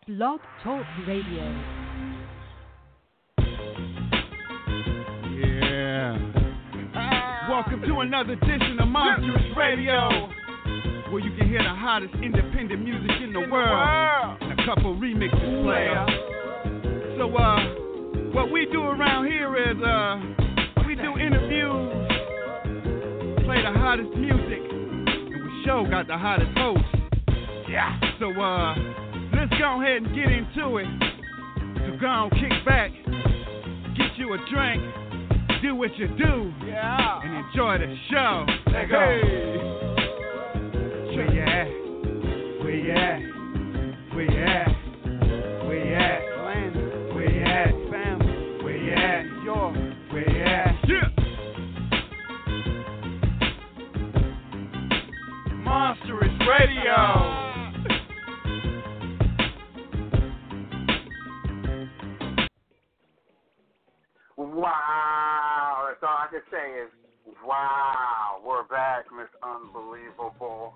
Blog Talk Radio. Yeah. Welcome to another edition of Monstrous Radio, where you can hear the hottest independent music in the world and a couple remixes play. So, what we do around here is, we do interviews, play the hottest music, and we sure got the hottest hosts. Yeah. So, let's go ahead and get into it. So go on, kick back, get you a drink, do what you do, and enjoy the show. Let's go. Where you at? Where you at? Where you at? Where you at? Where you at? Family. Where you at? Where you at? Yeah. Monstrous Radio. Wow, that's all I can say is, wow, we're back, Miss Unbelievable.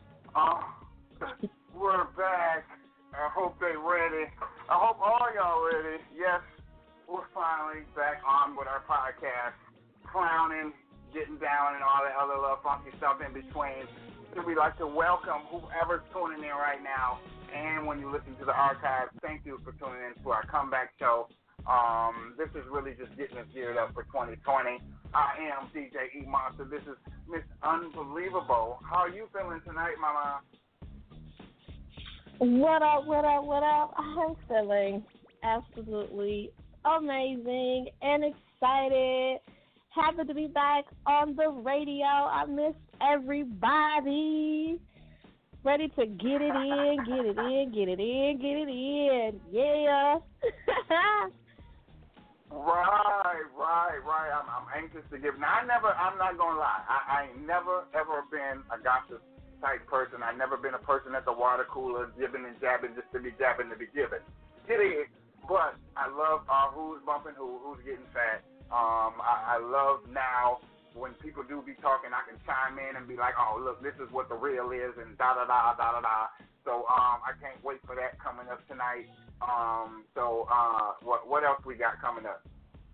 We're back. I hope they ready. I hope all y'all ready. Yes, we're finally back on with our podcast, clowning, getting down, and all that other little funky stuff in between. So we'd like to welcome whoever's tuning in right now, and when you listen to the archive, thank you for tuning in to our comeback show. This is really just getting us geared up for 2020. I am DJ E Monster. This is Miss Unbelievable. How are you feeling tonight, Mama? What up, what up, what up? I'm feeling absolutely amazing and excited. Happy to be back on the radio. I missed everybody. Ready to get it in, get it in, get it in, get it in. Yeah. Right. I'm anxious to give. Now, I'm not going to lie. I ain't never, ever been a gossip type person. I've never been a person at the water cooler jibbing and jabbing just to be jabbing to be giving. It is. But I love who's bumping who's getting fat. I love now when people do be talking, I can chime in and be like, oh, look, this is what the real is, and da-da-da. So I can't wait for that coming up tonight. What else we got coming up?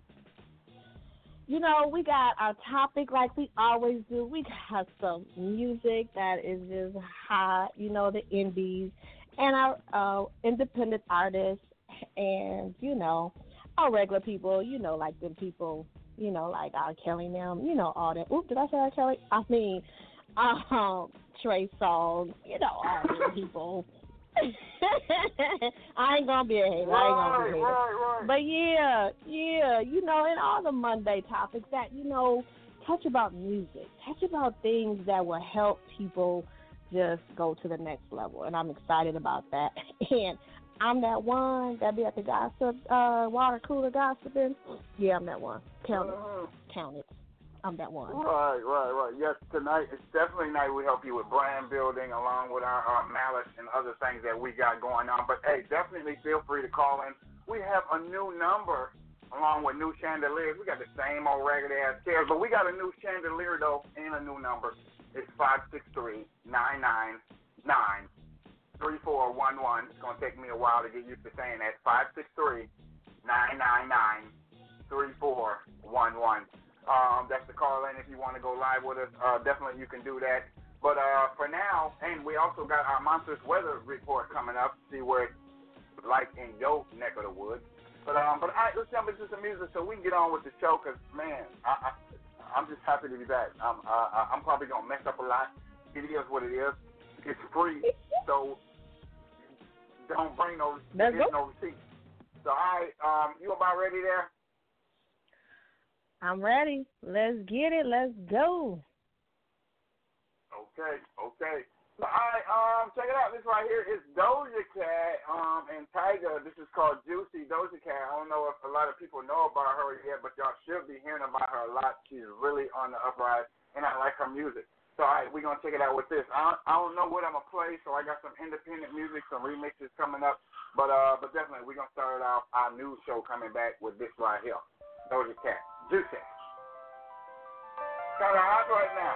You know, we got our topic like we always do. We got some music that is just hot, you know, the indies, and our independent artists, and, you know, our regular people, you know, like them people, you know, like R. Kelly and them, you know, all that. Oop, did I say R. Kelly? I mean, Trey Songz, you know, all them people. I ain't gonna be a hater. Right. But yeah, you know, and all the Monday topics that, you know, touch about music, touch about things that will help people just go to the next level. And I'm excited about that. And I'm that one that be at the gossip, water cooler gossiping. Yeah, I'm that one. Count it. I'm that one. Right. Yes, tonight it's definitely night we help you with brand building along with our malice and other things that we got going on. But, hey, definitely feel free to call in. We have a new number along with new chandeliers. We got the same old raggedy-ass chairs, but we got a new chandelier, though, and a new number. It's 563-999-3411. It's going to take me a while to get used to saying that. 563-999-3411. That's the call in if you want to go live with us. Definitely you can do that. But for now, and we also got our Monstrous Weather report coming up, see what it's like in your neck of the woods. But all right, let's jump into some music so we can get on with the show because, man, I'm just happy to be back. I'm probably going to mess up a lot. It is what it is. It's free, so don't bring no receipts. So, all right, you about ready there? I'm ready. Let's get it. Let's go. Okay. So, all right, check it out. This right here is Doja Cat and Tyga. This is called Juicy. Doja Cat. I don't know if a lot of people know about her yet, but y'all should be hearing about her a lot. She's really on the uprise, and I like her music. So, all right, we're going to check it out with this. I don't know what I'm going to play, so I got some independent music, some remixes coming up. But definitely, we're going to start off our new show coming back with this right here. Doja Cat. Juicy. Kind of hot right now.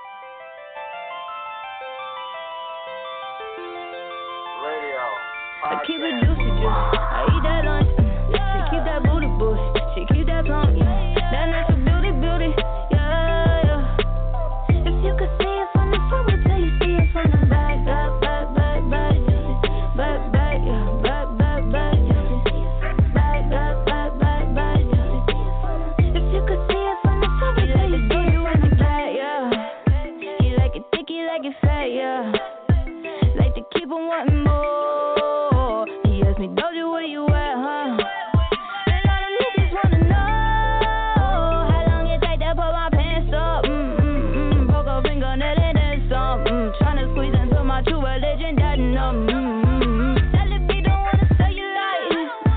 Radio. I keep it juicy, juicy. I eat that lunch. She keep that booty, booty. She keep that plump. That natural beauty, beauty. Yeah, yeah. If you could see it from the front, wait till you see it from the back. Back, back, back, back, juicy. Back, back, yeah. Back, back, back, juicy. Back, back, back, back, back, juicy. If you could see it from the front, wait till you see it from the back, yeah. He like it thick, he like it fat, yeah. Like to keep on wanting more. He asked me, Doja, where you at, huh? And all the niggas wanna know how long it take to put my pants up. Broke a fingernail and then some. Tryna squeeze into my true religion, that numb. Tell if he don't wanna sell you life.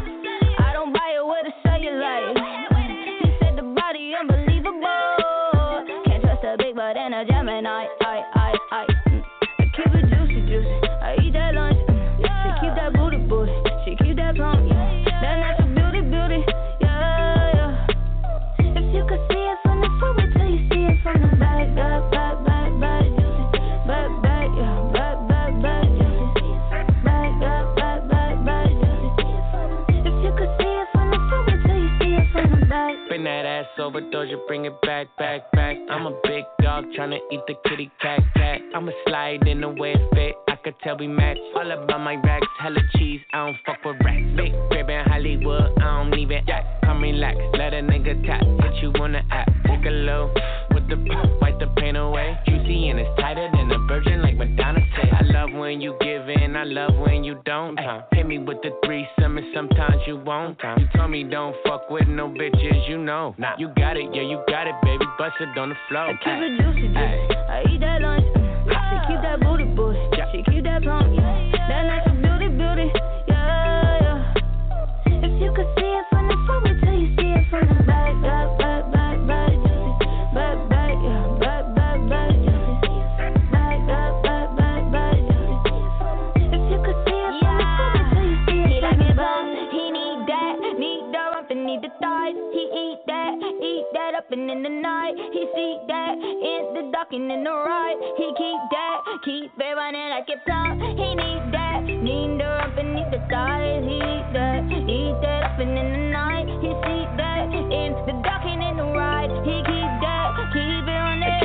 I don't buy it with a cellulite. He said the body unbelievable. Can't trust a big butt and a Gemini. I keep it juicy, juicy. I eat that lunch. She keep that booty, booty. She keep that plump. That natural beauty, beauty. Yeah, yeah. If you could see it from the front, wait till you see it from the back. Back, back, back, back, juicy. Back, back, yeah. Back, back, back, juicy. Back, back, back, back, back, juicy. If you could see it from the front, wait till you see it from the back. Bring that ass over, Doja, bring it back, back, back. I'm a big dog tryna eat the kitty cat, cat. I'ma slide in the way it fit, I could tell we match. All about my racks, hella cheese, I don't fuck with racks. Big crib in Hollywood, I don't even act. Come relax, let a nigga tap, hit you on the app. Take a low with the wipe the pain away. Juicy and it's tighter than a virgin, like Madonna said. I love when you give in, I love when you don't. Hit me with the threesome and sometimes you won't. You told me don't fuck with no bitches, you know. You got it, yeah, you got it, baby, bust it on the floor. I keep it juicy, juicy. I eat that lunch. She keep that booty, booty. She keep that plump. That natural beauty, beauty. Yeah, yeah. If you could see it from the front, wait till you see it from the back. Back, back, back, back, juicy. Back, back, yeah. Back, back, back, juicy. Back, back, back, back, back, juicy. If you could see it from the front, wait till you see it from the back. He need that, need the rump and need the thighs. He eat that up and in the night. He see that in the dark and in the right. He keep it running like it's on. He need the rump and need the thighs. He eat that up and in the night. He see that in the dark and in the right. He keep it running.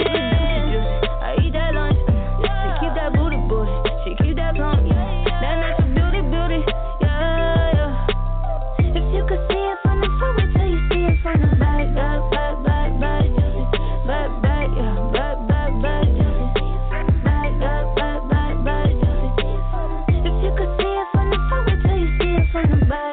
I eat that lunch. She keep that booty, booty. She keep that plump. That natural beauty, beauty. Yeah, yeah. If you could see it from the front, wait till you see it from the back. Back, back, back, back, juicy. Back, back, yeah. Back, back, back, juicy. Back, back, back, back, back, juicy. If you could see it from the front, wait till you see it from the back.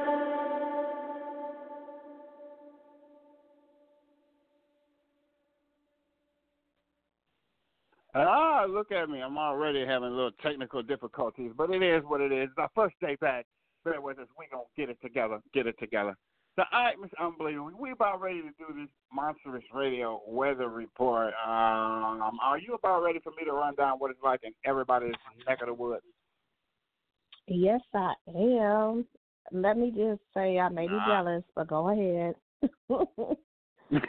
Look at me. I'm already having a little technical difficulties, but it is what it is. It's our first day back. Bear with us. We're going to get it together. So, all right, Mr. Unbelievable, we about ready to do this Monstrous Radio weather report. Are you about ready for me to run down what it's like in everybody's neck of the woods? Yes, I am. Let me just say I may be jealous, but go ahead. All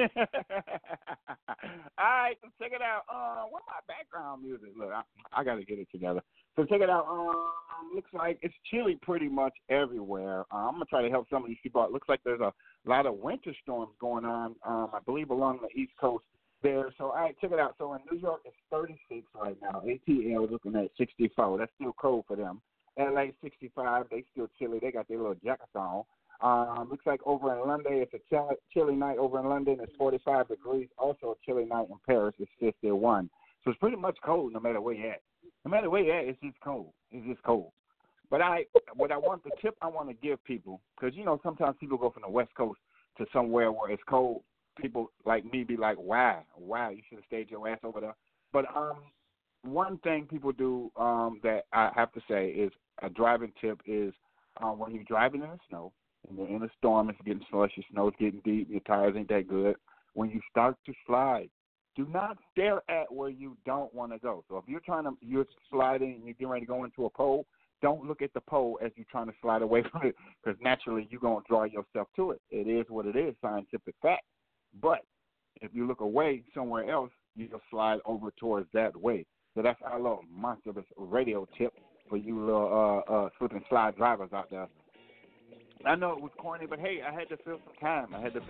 right, so check it out. What's my background music? Look, I got to get it together. So check it out. Looks like it's chilly pretty much everywhere. I'm gonna try to help some of these people out. Looks like there's a lot of winter storms going on. I believe along the East Coast there. So all right, check it out. So in New York, it's 36 right now. ATL looking at 64. That's still cold for them. LA 65. They still chilly. They got their little jackets on. Looks like over in London, it's a chilly night over in London. It's 45 degrees. Also a chilly night in Paris. It's 51. So it's pretty much cold no matter where you're at. No matter where you're at, it's just cold. It's just cold. But the tip I want to give people, because, you know, sometimes people go from the West Coast to somewhere where it's cold. People like me be like, why? You should have stayed your ass over there. But one thing people do that I have to say is a driving tip is when you're driving in the snow, and you're in a storm, it's getting slushy, snow's getting deep, your tires ain't that good. When you start to slide, do not stare at where you don't want to go. So if you're sliding and you're getting ready to go into a pole, don't look at the pole as you're trying to slide away from it, because naturally you're going to draw yourself to it. It is what it is, scientific fact. But if you look away somewhere else, you'll slide over towards that way. So that's our little Monstrous Radio tip for you little slip and slide drivers out there. I know it was corny, but hey, I had to fill some time.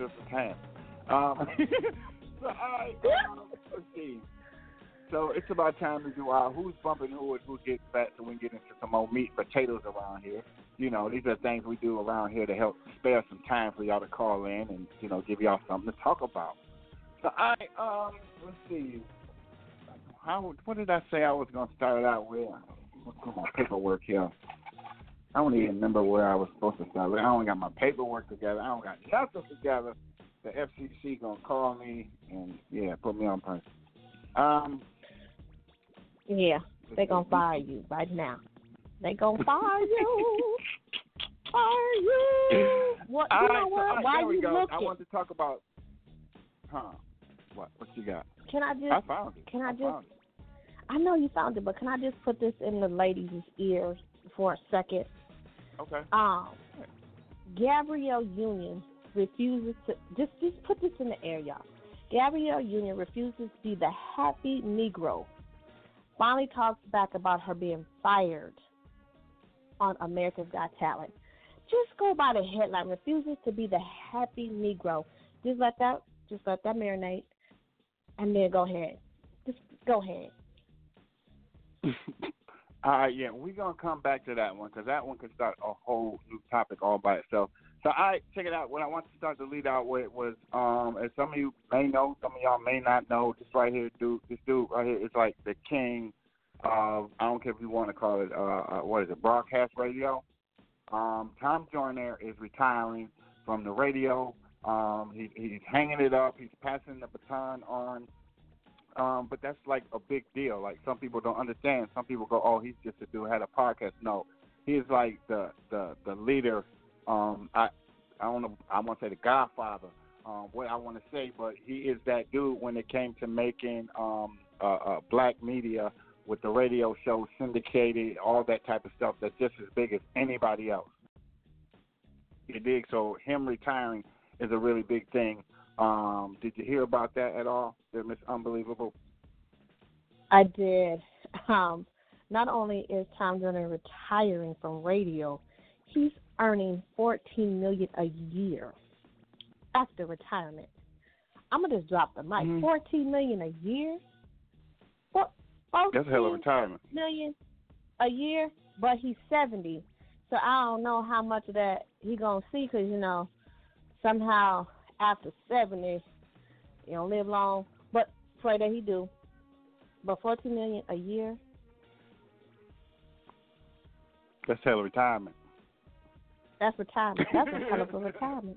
So, let's see. So it's about time to do who's bumping who and who gets fat, so we can get into some more meat and potatoes around here. You know, these are things we do around here to help spare some time for y'all to call in and, you know, give y'all something to talk about. So let's see. What did I say I was going to start out with? Let's do my paperwork here. I don't even remember where I was supposed to start. I don't got my paperwork together. I don't got nothing together. The FCC going to call me and, yeah, put me on punishment. Yeah, they're going to fire you right now. They're going to fire you. Fire you. What, you know what? Why you looking? I want to talk about, what you got? I found it. I know you found it, but can I just put this in the ladies' ears for a second? Okay. Gabrielle Union refuses to just put this in the air, y'all. Gabrielle Union refuses to be the happy Negro. Finally talks back about her being fired on America's Got Talent. Just go by the headline. Refuses to be the happy Negro. Just let that marinate, and then go ahead. Just go ahead. Yeah, we're going to come back to that one because that one could start a whole new topic all by itself. So, check it out. What I want to start to lead out with was, as some of you may know, some of y'all may not know, this dude right here is like the king of, I don't care if you want to call it, broadcast radio. Tom Joyner is retiring from the radio. He's hanging it up. He's passing the baton on. But that's like a big deal. Like some people don't understand. Some people go, "Oh, he's just a dude who had a podcast." No, he is like the leader. I don't know. I want to say the Godfather. What I want to say, but he is that dude when it came to making black media with the radio show, syndicated, all that type of stuff. That's just as big as anybody else. You dig? So him retiring is a really big thing. Did you hear about that at all, Miss Unbelievable? I did. Not only is Tom Joyner retiring from radio, he's earning $14 million a year after retirement. I'm gonna just drop the mic. $14 million a year. That's a hell of a retirement. $14 million a year, but he's 70, so I don't know how much of that he gonna see because somehow after 70, you don't live long. But pray that he do. But $14 million a year. That's a hell of retirement. That's retirement. That's a hell of a retirement.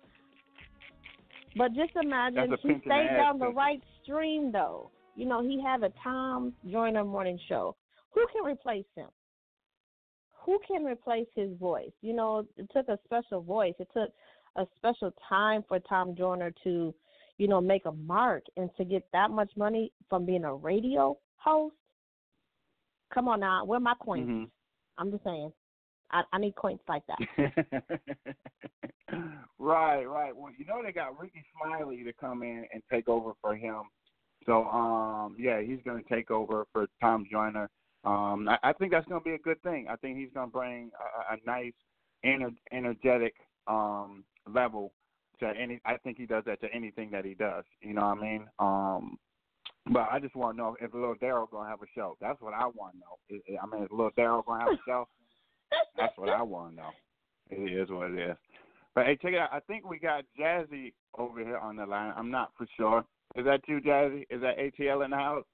But just imagine he stayed down the right stream, though. He had a Tom Joyner morning show. Who can replace him? Who can replace his voice? It took a special voice. It took a special time for Tom Joyner to, make a mark and to get that much money from being a radio host. Come on now, where are my coins? Mm-hmm. I'm just saying, I need coins like that. Right. Well, they got Ricky Smiley to come in and take over for him. So, he's going to take over for Tom Joyner. I think that's going to be a good thing. I think he's going to bring a nice, energetic level to any. I think he does that to anything that he does. You know what I mean? But I just want to know if Lil Daryl going to have a show. That's what I want to know. Is Lil Daryl going to have a show? That's what I want to know. It is what it is. But hey, check it out. I think we got Jazzy over here on the line. I'm not for sure. Is that you, Jazzy? Is that ATL in the house?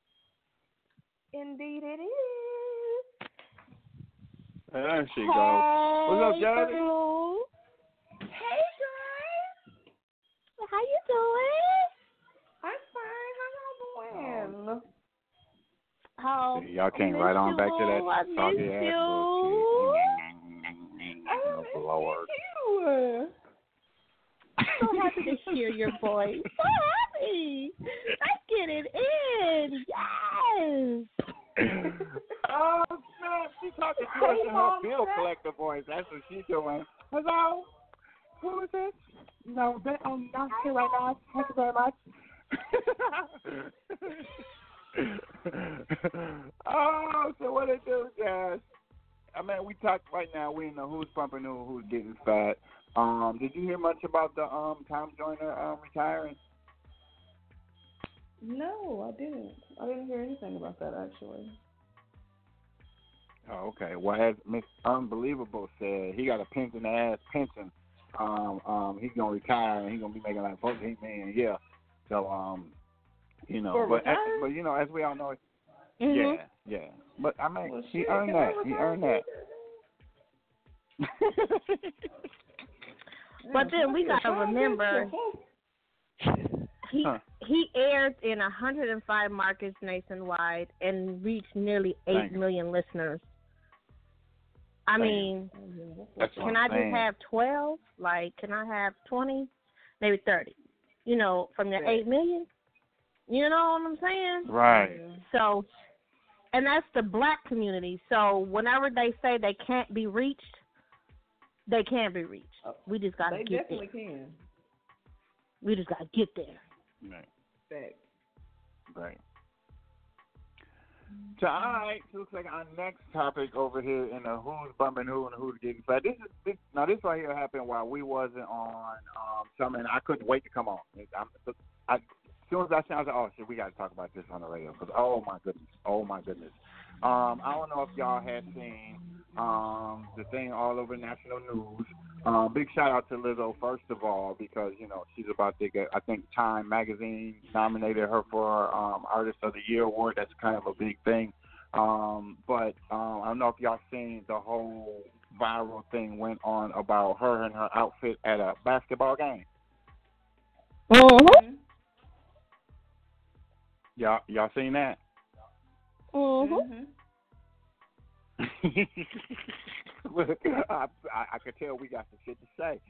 Indeed it is. There she goes. What's up, Jazzy? Girl. Hey, guys. How you doing? I'm fine. How y'all doing? Oh, see, y'all came right on back to that soggy ass bullshit. Oh, Lord. So happy to hear your voice. So happy. Let's get it in. Yes. Oh, man. She's talking to us in her bill collector voice. That's what she's doing. Hello? Who is this? No, I'm not here right now. Thank you very much. Oh, so what it do, guys? I mean, we talked right now. We know who's pumping who's getting fat. Did you hear much about the Tom Joyner retiring? No, I didn't. I didn't hear anything about that actually. Oh, okay. Well, as Miss Unbelievable said, he got a pension pension. He's gonna retire and he's gonna be making like $14 million a year. So, but you know, as we all know, yeah. But I mean, well, he earned that. He earned that. But then we gotta remember, he aired in 105 markets nationwide and reached nearly 8 million listeners. I mean, can I just have 12? Like, can I have 20? Maybe 30? You know, from the 8 million? You know what I'm saying? Right. So, and that's the black community. So whenever they say they can't be reached, they can be reached. We just got to get there. They definitely can. We just got to get there. Right. Right. So, all right, so looks like our next topic over here in the who's bumping who and who's getting fat. This right here happened while we wasn't on something. I couldn't wait to come on. As soon as I said, I was like, oh, shit, we got to talk about this on the radio. Because, oh, my goodness. I don't know if y'all had seen the thing all over national news. Big shout out to Lizzo, first of all, because, you know, she's about to get, I think Time Magazine nominated her for Artist of the Year award. That's kind of a big thing. But I don't know if y'all seen the whole viral thing went on about her and her outfit at a basketball game. Mm-hmm. Y'all seen that? Mm-hmm. Look, I could tell we got some shit to say.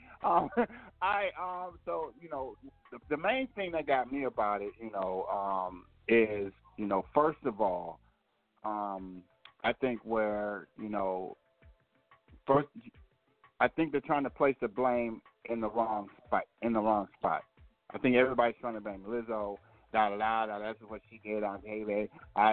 So you know, the main thing that got me about it, you know, is, you know, first of all, I think where, you know, first, I think they're trying to place the blame in the wrong spot. I think everybody's trying to blame Lizzo. That's what she did on TV.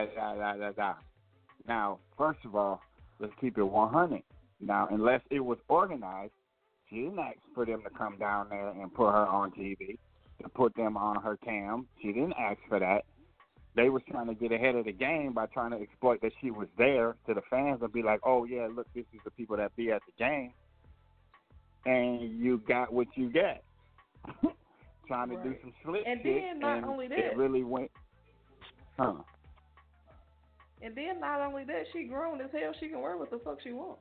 Now, first of all, let's keep it 100. Now, unless it was organized, she didn't ask for them to come down there and put her on TV, to put them on her cam. She didn't ask for that. They was trying to get ahead of the game by trying to exploit that she was there to the fans and be like, oh, yeah, look, this is the people that be at the game. And you got what you get. Trying to do some slick and shit. Then not and only that, it really went, And then not only that, she grown as hell. She can wear what the fuck she wants.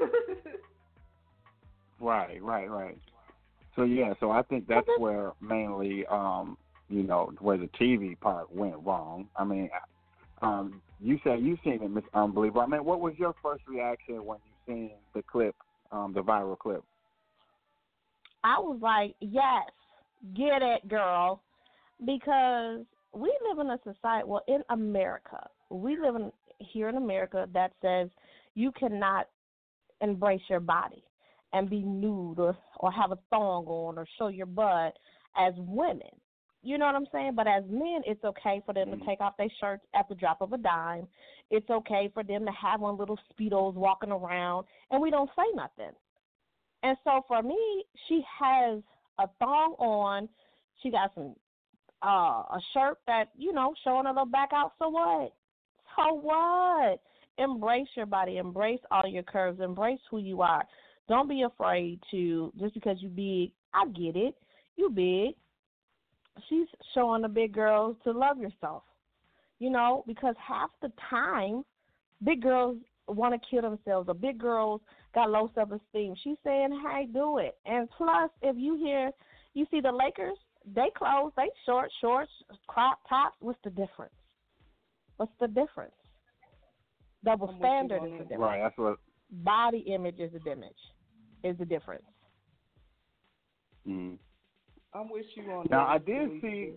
Right. So yeah, so I think that's where mainly, you know, where the TV part went wrong. I mean, you said you seen it, Miss Unbelievable. I mean, what was your first reaction when you seen the clip, the viral clip? I was like, yes, get it, girl, because we live in a society, well, in America, we live here in America that says you cannot embrace your body and be nude or have a thong on or show your butt as women. You know what I'm saying? But as men, it's okay for them to take off their shirts at the drop of a dime. It's okay for them to have on little Speedos walking around, and we don't say nothing. And so for me, she has a thong on. She got some a shirt that, you know, showing a little back out. So what? So what? Embrace your body. Embrace all your curves. Embrace who you are. Don't be afraid to, just because you big, I get it. You big. She's showing the big girls to love yourself. You know, because half the time, big girls want to kill themselves, or big girls got low self-esteem. She's saying, hey, do it. And plus, if you see the Lakers, they clothes, they shorts, crop tops. What's the difference? Double standard is the difference. Right, that's what. Body image is the difference. Mm. I'm with you on that. Now, I did see.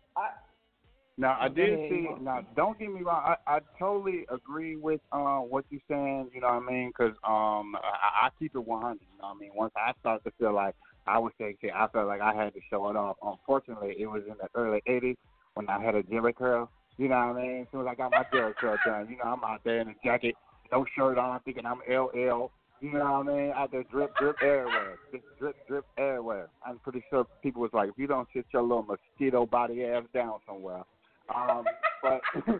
Now, don't get me wrong. I totally agree with what you're saying. You know what I mean? Because I keep it 100. You know what I mean? Once I start to feel like I was saying, I felt like I had to show it off. Unfortunately, it was in the early 80s when I had a Jerry curl. You know what I mean? As soon as I got my Jerry curl done, you know, I'm out there in a jacket, no shirt on, thinking I'm LL. You know what I mean? Out there drip everywhere. Just drip everywhere. I'm pretty sure people was like, if you don't sit your little mosquito body ass down somewhere. But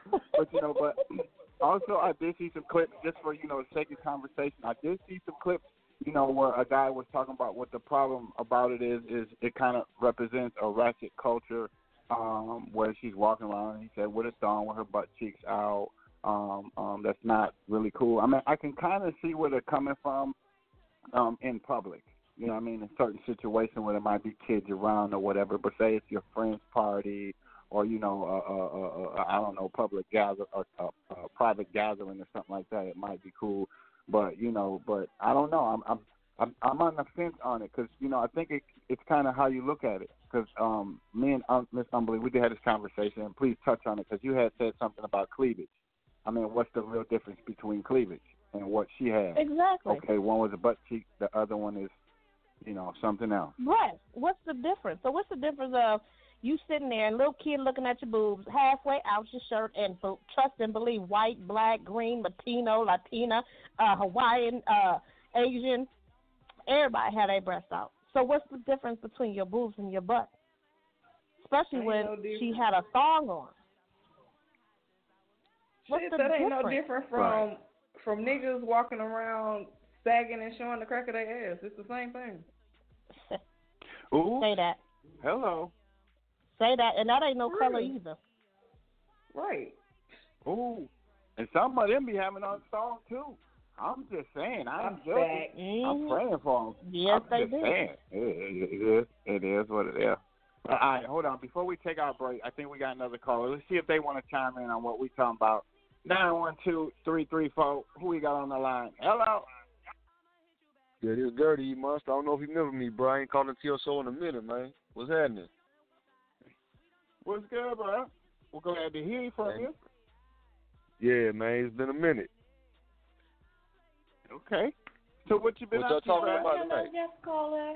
also I did see some clips just for, you know, the sake of conversation. I did see some clips, you know, where a guy was talking about what the problem about it is it kind of represents a ratchet culture, where she's walking around, and he said, with a thong with her butt cheeks out. That's not really cool. I mean, I can kind of see where they're coming from in public. You know what I mean? In certain situations where there might be kids around or whatever, but say it's your friend's party or, you know, I don't know, public gather or private gathering or something like that, it might be cool. But, you know, I don't know. I'm on the fence on it because, you know, I think it's kind of how you look at it. Because me and Miss Umberly, we did have this conversation, and please touch on it because you had said something about cleavage. I mean, what's the real difference between cleavage and what she had? Exactly. Okay, one was a butt cheek, the other one is, you know, something else. Right. What's the difference? So what's the difference of you sitting there and little kid looking at your boobs, halfway out your shirt, and trust and believe white, black, green, Latino, Latina, Hawaiian, Asian, everybody had their breasts out. So what's the difference between your boobs and your butt? Especially when she had a thong on. What's the that difference? Ain't no different from niggas walking around sagging and showing the crack of their ass. It's the same thing. Ooh. Say that. Hello. Say that, and that ain't no Really? color either. Right. Ooh. And some of them be having on thong too. I'm just saying. I'm praying for them. Yes, I'm they just do. saying. It is what it is. All right, hold on. Before we take our break, I think we got another caller. Let's see if they want to chime in on what we talking about. 912-334. Who we got on the line? Hello. Yeah, this Dirty, you must. I don't know if you remember me, bro. I ain't calling to your show in a minute, man. What's happening? What's good, bro? We're glad to hear from you. Yeah, man. It's been a minute. Okay. So what you been what y'all up to, talking bro? about tonight? Yes, caller.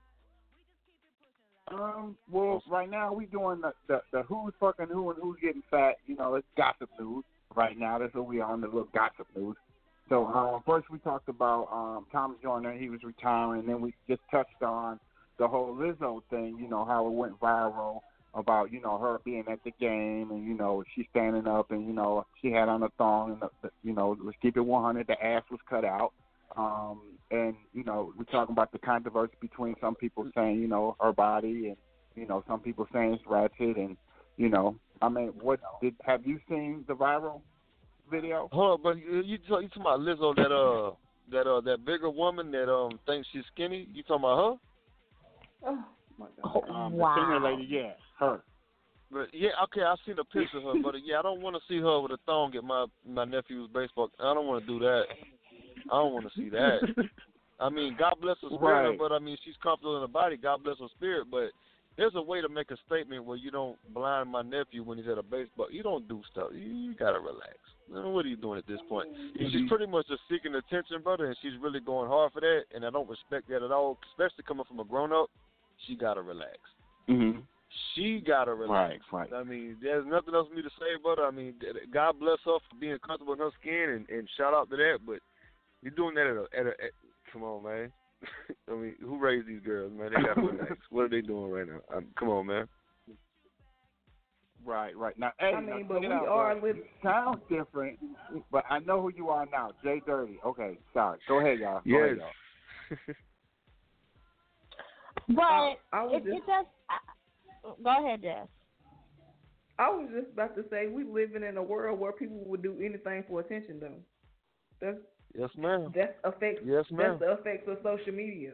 Well, right now we doing the who's fucking who and who's getting fat. You know, it's gossip news right now. That's what we on, the little gossip news. So first we talked about Thomas Joyner. He was retiring. And then we just touched on the whole Lizzo thing, you know, how it went viral about, you know, her being at the game and, you know, she's standing up and, you know, she had on a thong and, you know, let's keep it 100, the ass was cut out. And, you know, we're talking about the controversy between some people saying, you know, her body and, you know, some people saying it's ratchet and, you know, I mean, have you seen the viral video? Hold on, but you talking about Lizzo, that bigger woman that thinks she's skinny? You talking about her? Oh, my God. Wow. The senior lady, yeah, her. But yeah, okay, I've seen a picture of her, but yeah, I don't want to see her with a thong at my nephew's baseball. I don't want to do that. I don't want to see that. I mean, God bless her spirit, Right. but I mean, she's comfortable in her body. God bless her spirit, but there's a way to make a statement where you don't blind my nephew when he's at a baseball. You don't do stuff. You gotta relax. What are you doing at this point? She's pretty much just seeking attention, brother, and she's really going hard for that, and I don't respect that at all, especially coming from a grown-up. She gotta relax. Mm-hmm. She gotta relax. Right. I mean, there's nothing else for me to say, brother. I mean, God bless her for being comfortable in her skin, and shout out to that, but you're doing that at come on, man. I mean, who raised these girls, man? They gotta relax. What are they doing right now? Come on, man. Right. Now, hey, I mean, now, but check we it out, are bro. with. Sounds different, but I know who you are now, Jay Dirty. Okay, sorry. Go ahead, y'all. Yes. Go ahead, y'all. But it just go ahead, Jess. I was just about to say we living in a world where people would do anything for attention, though. Yes, ma'am. That's effects. Yes, ma'am. That's the effects of social media.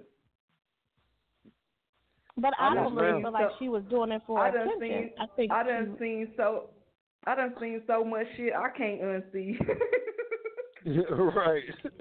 But I Yes, don't really ma'am. feel like she was doing it for attention. I done seen so much shit I can't unsee. Right.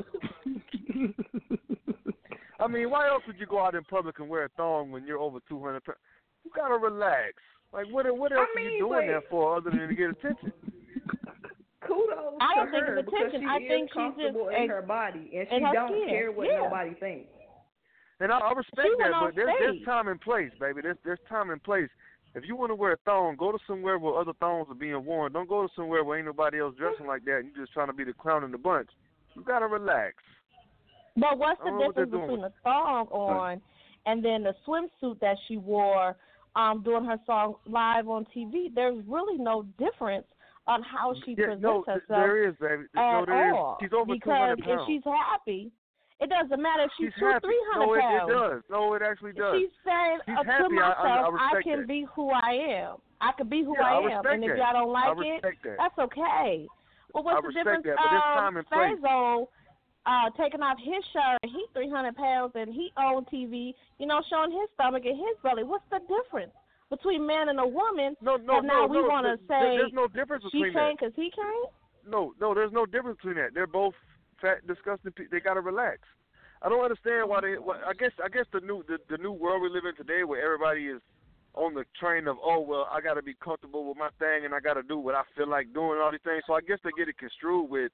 I mean, why else would you go out in public and wear a thong when you're over 200 pounds? You gotta relax. Like, what else are you doing that for other than to get attention? Kudos I don't to think her it's attention. because she I is think she's comfortable just in her body and she in her don't skin. care what Yeah. nobody thinks. And I respect She that, went on but there's stage. time and place, baby. There's time and place. If you want to wear a thong, go to somewhere where other thongs are being worn. Don't go to somewhere where ain't nobody else dressing like that and you're just trying to be the clown in the bunch. You got to relax. But what's the difference between a thong on and then the swimsuit that she wore doing her song live on TV? There's really no difference on how she presents herself. There is, baby. There is. She's over 200 pounds. Because if she's happy, it doesn't matter if she's 300 pounds. It does. No, it actually does. She's saying to myself, I can that. be who I am. I can be who I am. And if y'all don't like it, that's okay. Well, what's the difference of Fazo taking off his shirt and he's 300 pounds and he on TV, showing his stomach and his belly? What's the difference between man and a woman? No, we want to say there's no difference between she can't because he can't? No, there's no difference between that. They're both fat, disgusting people. They got to relax. I don't understand why they. I guess the new world we live in today, where everybody is on the train of, I got to be comfortable with my thing and I got to do what I feel like doing, all these things. So I guess they get it misconstrued with,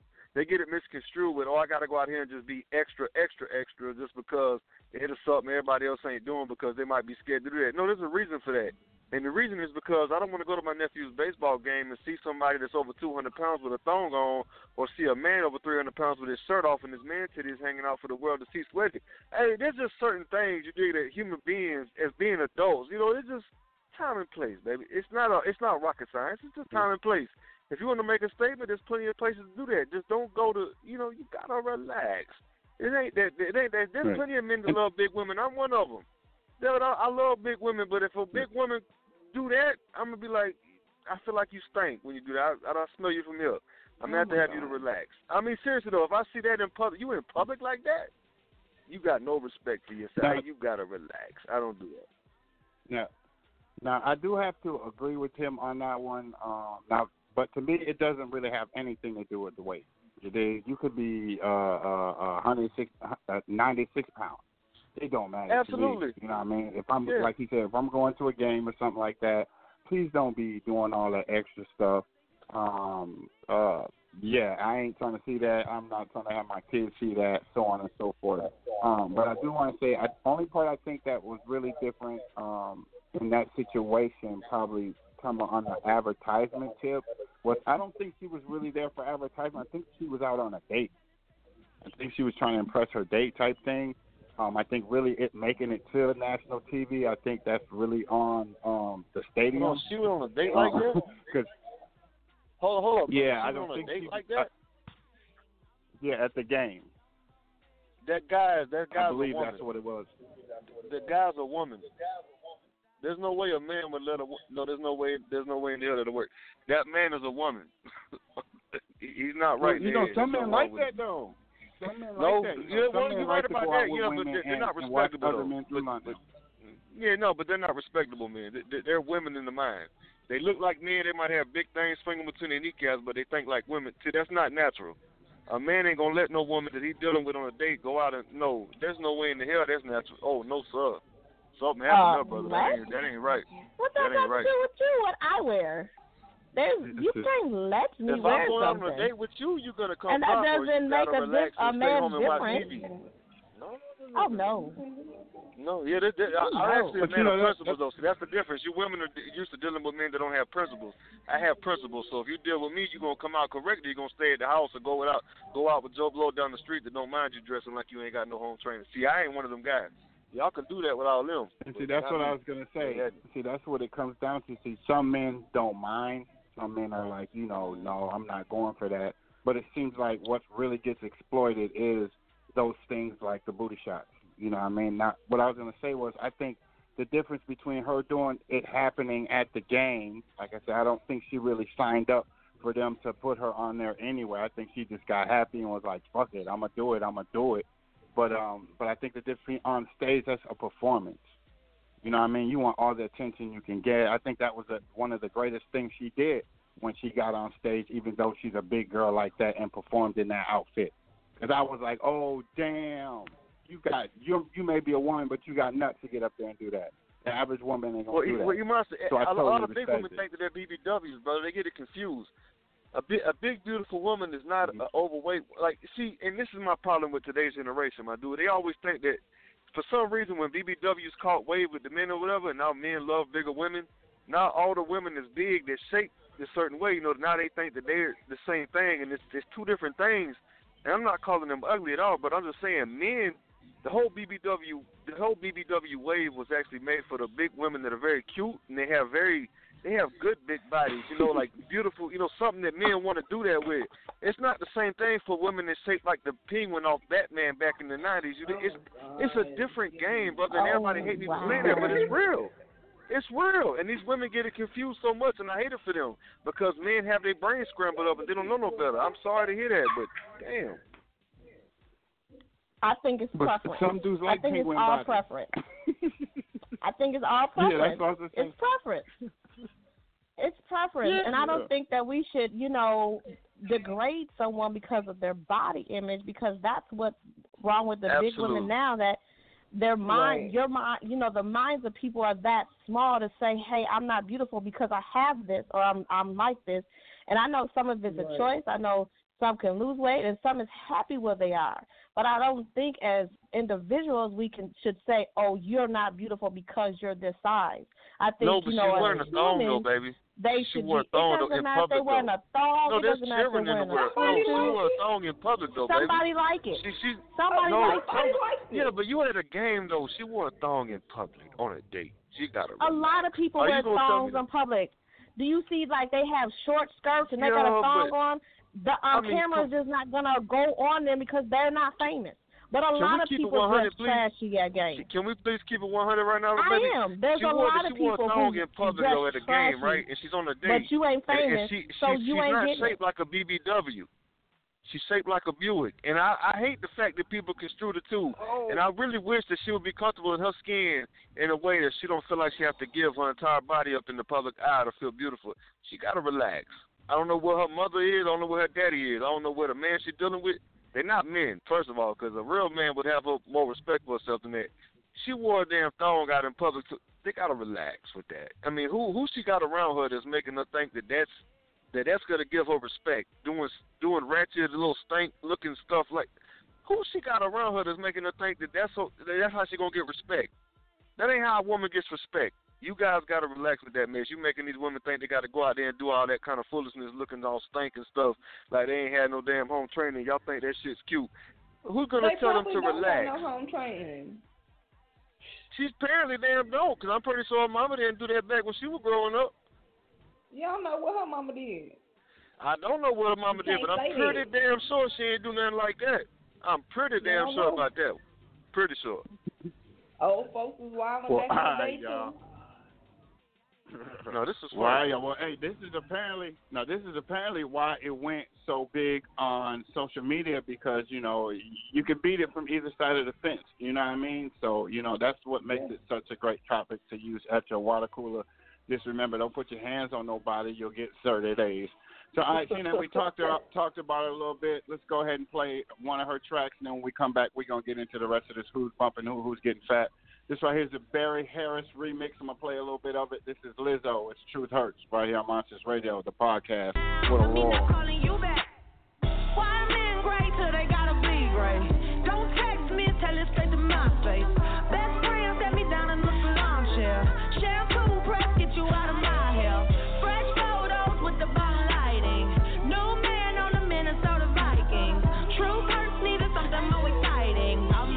I got to go out here and just be extra just because it is something everybody else ain't doing because they might be scared to do that. No, there's a reason for that. And the reason is because I don't want to go to my nephew's baseball game and see somebody that's over 200 pounds with a thong on, or see a man over 300 pounds with his shirt off and his man titties hanging out for the world to see sweaty. Hey, there's just certain things you do that human beings, as being adults, it's just time and place, baby. It's not rocket science. It's just time and place. If you want to make a statement, there's plenty of places to do that. Just don't go to, you gotta relax. It ain't that. There's plenty of men that love big women. I'm one of them. I love big women, but if a big woman do that, I'm gonna be like, I feel like you stink when you do that. I don't smell you from here. I'm gonna have to have you to relax. I mean, seriously though, if I see that in public, you in public like that, you got no respect for yourself. You gotta relax. I don't do that. Now I do have to agree with him on that one. But to me, it doesn't really have anything to do with the weight. You could be 96 pounds. It don't matter. Absolutely. To me, you know what I mean? If I'm like he said, if I'm going to a game or something like that, please don't be doing all that extra stuff. I ain't trying to see that. I'm not trying to have my kids see that, so on and so forth. But I do want to say, only part I think that was really different in that situation, probably coming on the advertisement tip, was I don't think she was really there for advertisement. I think she was out on a date. I think she was trying to impress her date type thing. I think really it making it to national TV, I think that's really on the stadium. Oh, she was on a date like that? Cause, hold up. Yeah, I don't think she was like that. At the game. That guy's I believe a woman. That's what it was. The guy's a woman. There's no way a man would let a there's no way in the hell that'll work. That man is a woman. He's not right. Some men like that though. Some men like that. You're right about that. But they're not respectable. But they're not respectable men. They're women in the mind. They look like men. They might have big things swinging between their kneecaps, but they think like women. See, that's not natural. A man ain't gonna let no woman that he's dealing with on a date go out and no. There's no way in the hell that's natural. Oh no, sir. Something happened, brother. That ain't right. What does that have to do with you? What I wear? You can't let me wear something. If I'm going on a date with you, you're gonna come. And that doesn't make a man different. No. No, I actually a man of principles though. See, that's the difference. You women are used to dealing with men that don't have principles. I have principles, so if you deal with me, you're gonna come out correctly. You're gonna stay at the house or go out with Joe Blow down the street that don't mind you dressing like you ain't got no home training. See, I ain't one of them guys. Y'all can do that without them. And see, that's what I was gonna say. See, that's what it comes down to. See, some men don't mind. Some men are like, no, I'm not going for that. But it seems like what really gets exploited is those things like the booty shots. You know what I mean? Not, what I was going to say was I think the difference between her doing it happening at the game, like I said, I don't think she really signed up for them to put her on there anyway. I think she just got happy and was like, fuck it, I'm going to do it. But I think the difference on stage, that's a performance. You know what I mean? You want all the attention you can get. I think that was one of the greatest things she did when she got on stage, even though she's a big girl like that and performed in that outfit. Because I was like, oh, damn. You may be a woman, but you got nuts to get up there and do that. The average woman ain't going to do that. Well, you must. So a lot of big women think that they're BBWs, brother. They get it confused. A big, beautiful woman is not overweight. Like, see, and this is my problem with today's generation, my dude. They always think that for some reason when BBWs caught wave with the men or whatever, and now men love bigger women, not all the women is big that shape a certain way. You know, now they think that they're the same thing, and it's two different things. And I'm not calling them ugly at all, but I'm just saying, men, the whole BBW wave was actually made for the big women that are very cute, and they have good big bodies, you know, like beautiful, you know, something that men want to do that with. It's not the same thing for women that shape like the penguin off Batman back in the 90s. It's a different game, brother, and everybody hate me for saying that, but it's real. It's real, and these women get it confused so much, and I hate it for them because men have their brains scrambled up and they don't know no better. I'm sorry to hear that, but damn. I think it's preference. Some dudes like penguin all bodies. Preference. I think it's all preference. Yeah, that's what I was saying. It's preference. It's preference, and I don't think that we should, you know, degrade someone because of their body image, because that's what's wrong with the big women now, that their mind, your mind, you know, the minds of people are that small to say, hey, I'm not beautiful because I have this, or I'm like this. And I know some of it's a choice. I know some can lose weight and some is happy where they are. But I don't think as individuals we should say, oh, you're not beautiful because you're this size. I think, no, but you know, she's wearing a thong, though, baby. They she should wore a be. thong It doesn't in matter if public, they're wearing a thong. No, it there's doesn't matter if children they're in the wearing world. a She wore a thong in public, though, Somebody baby. like it. Somebody likes it. Yeah, but you at a game, though. She wore a thong in public on a date. She got a lot of people wear thongs in public. Do you see, like, they have short skirts and they got a thong on? The camera is just not going to go on them because they're not famous. But a lot of people dress trashy at games. Can we please keep it 100 right now, baby? I am. There's a lot of people who in public, though, at a game, right? And she's on a date. But you ain't famous, so you ain't getting it. She's not shaped like a BBW. She's shaped like a Buick. And I hate the fact that people construe the two. And I really wish that she would be comfortable in her skin in a way that she don't feel like she has to give her entire body up in the public eye to feel beautiful. She got to relax. I don't know what her mother is. I don't know what her daddy is. I don't know what a man she's dealing with. They're not men, first of all, because a real man would have more respect for herself than that. She wore a damn thong out in public. They got to relax with that. I mean, who she got around her that's making her think that that's going to give her respect, doing ratchet, little stank-looking stuff like who she got around her that's making her think that that's how she going to get respect. That ain't how a woman gets respect. You guys got to relax with that mess. You making these women think they got to go out there and do all that kind of foolishness, looking all stank and stuff, like they ain't had no damn home training. Y'all think that shit's cute. Who's going to tell them to relax? Have no home training. She's apparently damn don't, because I'm pretty sure her mama didn't do that back when she was growing up. Y'all know what her mama did. I don't know what her mama did, but I'm pretty damn sure she ain't do nothing like that. I'm pretty damn sure about that. Pretty sure. Old folks was wild back in the day, too. No, this is well, hey, this is apparently why it went so big on social media, because, you know, you can beat it from either side of the fence, you know what I mean? So, you know, that's what makes it such a great topic to use at your water cooler. Just remember, don't put your hands on nobody, you'll get 30 days. So, all right, Tina, we talked about it a little bit. Let's go ahead and play one of her tracks, and then when we come back, we're going to get into the rest of this Who's Bumping Who's Getting Fat. This right here is the Barry Harris remix. I'm going to play a little bit of it. This is Lizzo. It's Truth Hurts right here on Monsters Radio, the podcast. What a roar. Why men great till they gotta be great? Don't text me, tell it straight to my face. Best friend set me down in the salon chair. Shampoo press, get you out of my hair. Fresh photos with the bomb lighting. New man on the Minnesota Vikings. Truth Hurts needed something more exciting.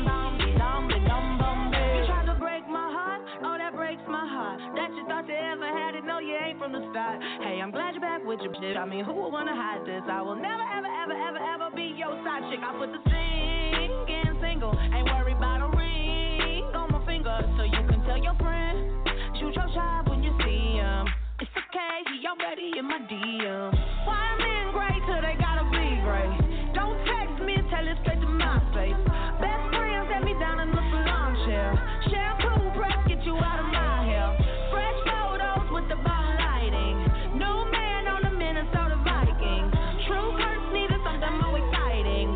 That you thought you ever had it, no, you ain't from the start. Hey, I'm glad you're back with your shit. I mean, who would wanna hide this? I will never, ever, ever, ever, ever be your side chick. I put the singing single, ain't worried about a ring on my finger, so you can tell your friend, shoot your shot when you see him. It's okay, he already in my DM. Why men great till they gotta be great? Don't text me, tell it straight to my face. Best friend set me down in the salon chair. Shampoo press, get you out of my hair. Fresh photos with the bomb lighting. New man on the Minnesota Vikings. True Hurts needed something more exciting.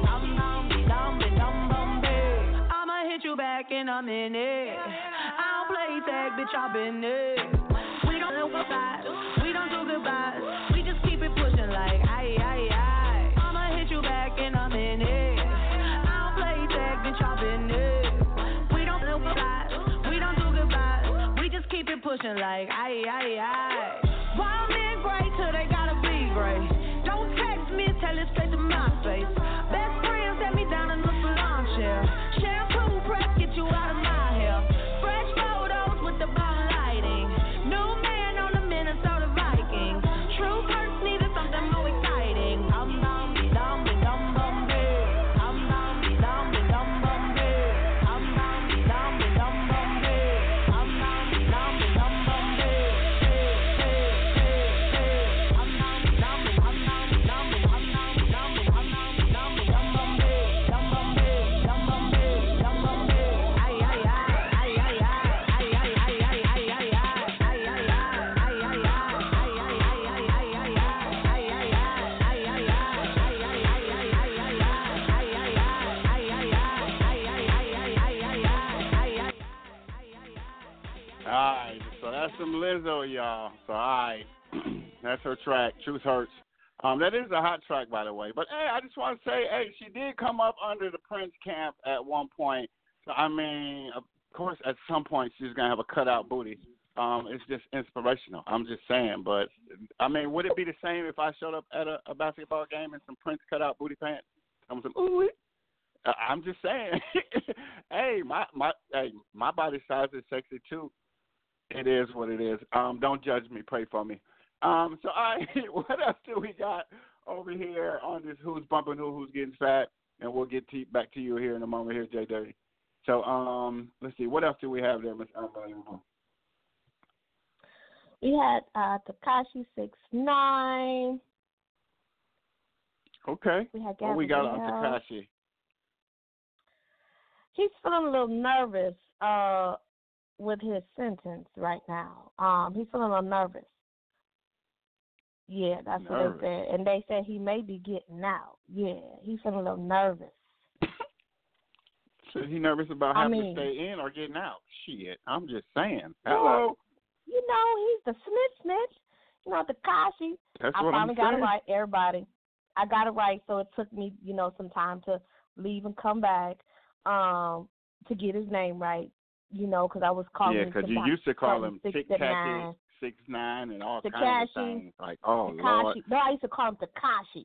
I'ma hit you back in a minute. I don't play tag, bitch, I've been there. We don't do goodbyes, we don't do goodbyes. We just keep it pushing like aye. I'ma hit you back in a minute. I don't play tag, bitch, I've been there. We don't do goodbyes, we don't do goodbyes. We just keep it pushing. pushing like, aye. Wild men great till they gotta be great. Don't text me, tell it straight to my face. Best friend set me down in the salon chair. Shampoo press, get you out of my hair. Fresh photos with the bomb lighting. New man on the Minnesota Vikings. True first needed something more exciting. I'm dum dum dum bum big. I'm dum dum dum bum big. I'm dum dum dum bum big. I'm dum dum dum bum big. I'm dum dum I'm dum dum I'm dum dum I'm dum dum dum bum big. Dum bum big. Dum bum big. Dum bum big. Ay ay ay ay ay ay ay ay ay ay ay ay ay ay Alright, so that's some Lizzo, y'all. So alright, that's her track, Truth Hurts. That is a hot track, by the way. But hey, I just want to say, hey, she did come up under the Prince camp at one point. So I mean, of course, at some point she's gonna have a cutout booty. It's just inspirational. I'm just saying. But I mean, would it be the same if I showed up at a basketball game in some Prince cutout booty pants? I'm some ooh. I'm just saying. Hey, my body size is sexy too. It is what it is. Don't judge me. Pray for me. So, all right, what else do we got over here on this Who's Bumping Who's Getting Fat? And we'll get back to you here in a moment. Here's J Dirty. So, let's see. What else do we have there, Miss Unbelievable? We had Tekashi 6ix9ine. Okay. We had what we got on Tekashi? He's feeling a little nervous with his sentence right now. He's feeling a little nervous. Yeah, that's what they said. And they said he may be getting out. Yeah, he's feeling a little nervous. So he nervous about having to stay in or getting out? Shit, I'm just saying. Hello. You know, he's the snitch. You know, Tekashi. That's I what I'm finally got saying. it right, everybody. I got it right, so it took me, some time to leave and come back to get his name right, because I was calling him. Yeah, because you used to call him Tekashi 6ix9ine and all kinds of things. Like, oh, Tekashi. Lord. No, I used to call him Tekashi.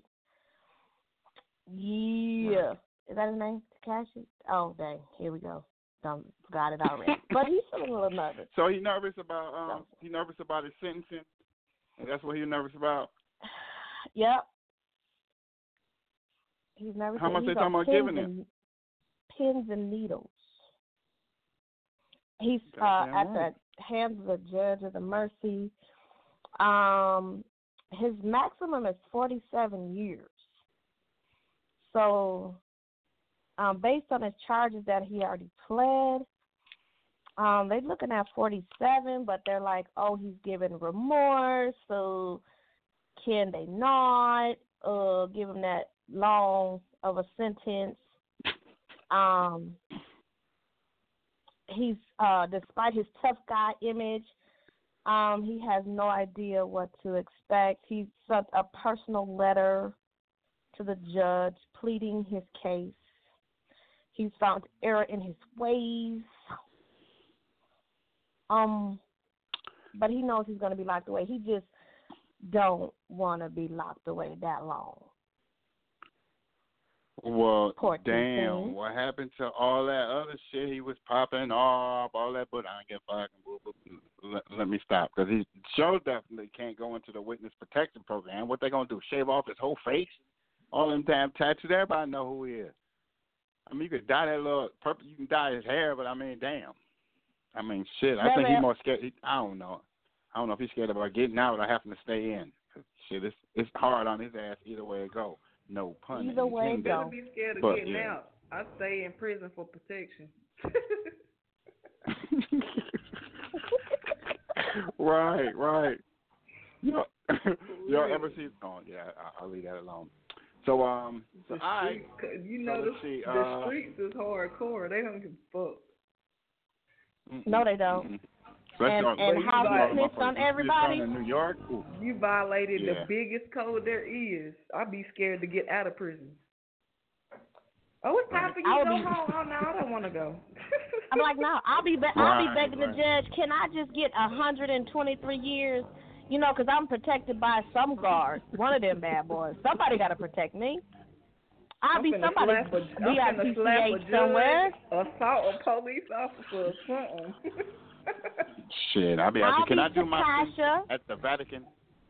Yeah. Right. Is that his name? Tekashi? Oh, dang. Here we go. Got it already. But he's feeling a little nervous. So he's nervous about his sentencing? And that's what he's nervous about? Yep. He's nervous. How much they talking about giving him? Pins and needles. He's at the hands of the judge of the mercy. His maximum is 47 years. So, based on his charges that he already pled, they're looking at 47, but they're like, oh, he's given remorse, so can they not give him that long of a sentence? He's despite his tough guy image, he has no idea what to expect. He sent a personal letter to the judge pleading his case. He's found error in his ways. But he knows he's going to be locked away. He just don't want to be locked away that long. Well, damn, what happened to all that other shit he was popping off, all that, but I ain't get fucking, let me stop, because he sure definitely can't go into the witness protection program. What they going to do, shave off his whole face? All them damn tattoos, everybody know who he is. I mean, you could dye that little purple, you can dye his hair, but I mean, damn. I mean, shit, I think he's more scared, I don't know if he's scared about getting out or having to stay in. Shit, it's hard on his ass either way it go. No pun. Either way it go. Be scared of getting out. I stay in prison for protection. Right. Y'all ever see? Oh yeah, I'll leave that alone. So the streets is hardcore. They don't give a fuck. No, they don't. And how he snitched on everybody. In New York, you violated the biggest code there is. I'd be scared to get out of prison. Oh, it's time for you to go home. Oh, no, I don't want to go. I'm like, no, I'll be begging the judge, can I just get 123 years? You know, because I'm protected by some guard, one of them bad boys. Somebody got to protect me. I'll be somebody's VIP somewhere. Assault a police officer or something. Shit, I'll be asking, can I do my thing Takasha at the Vatican?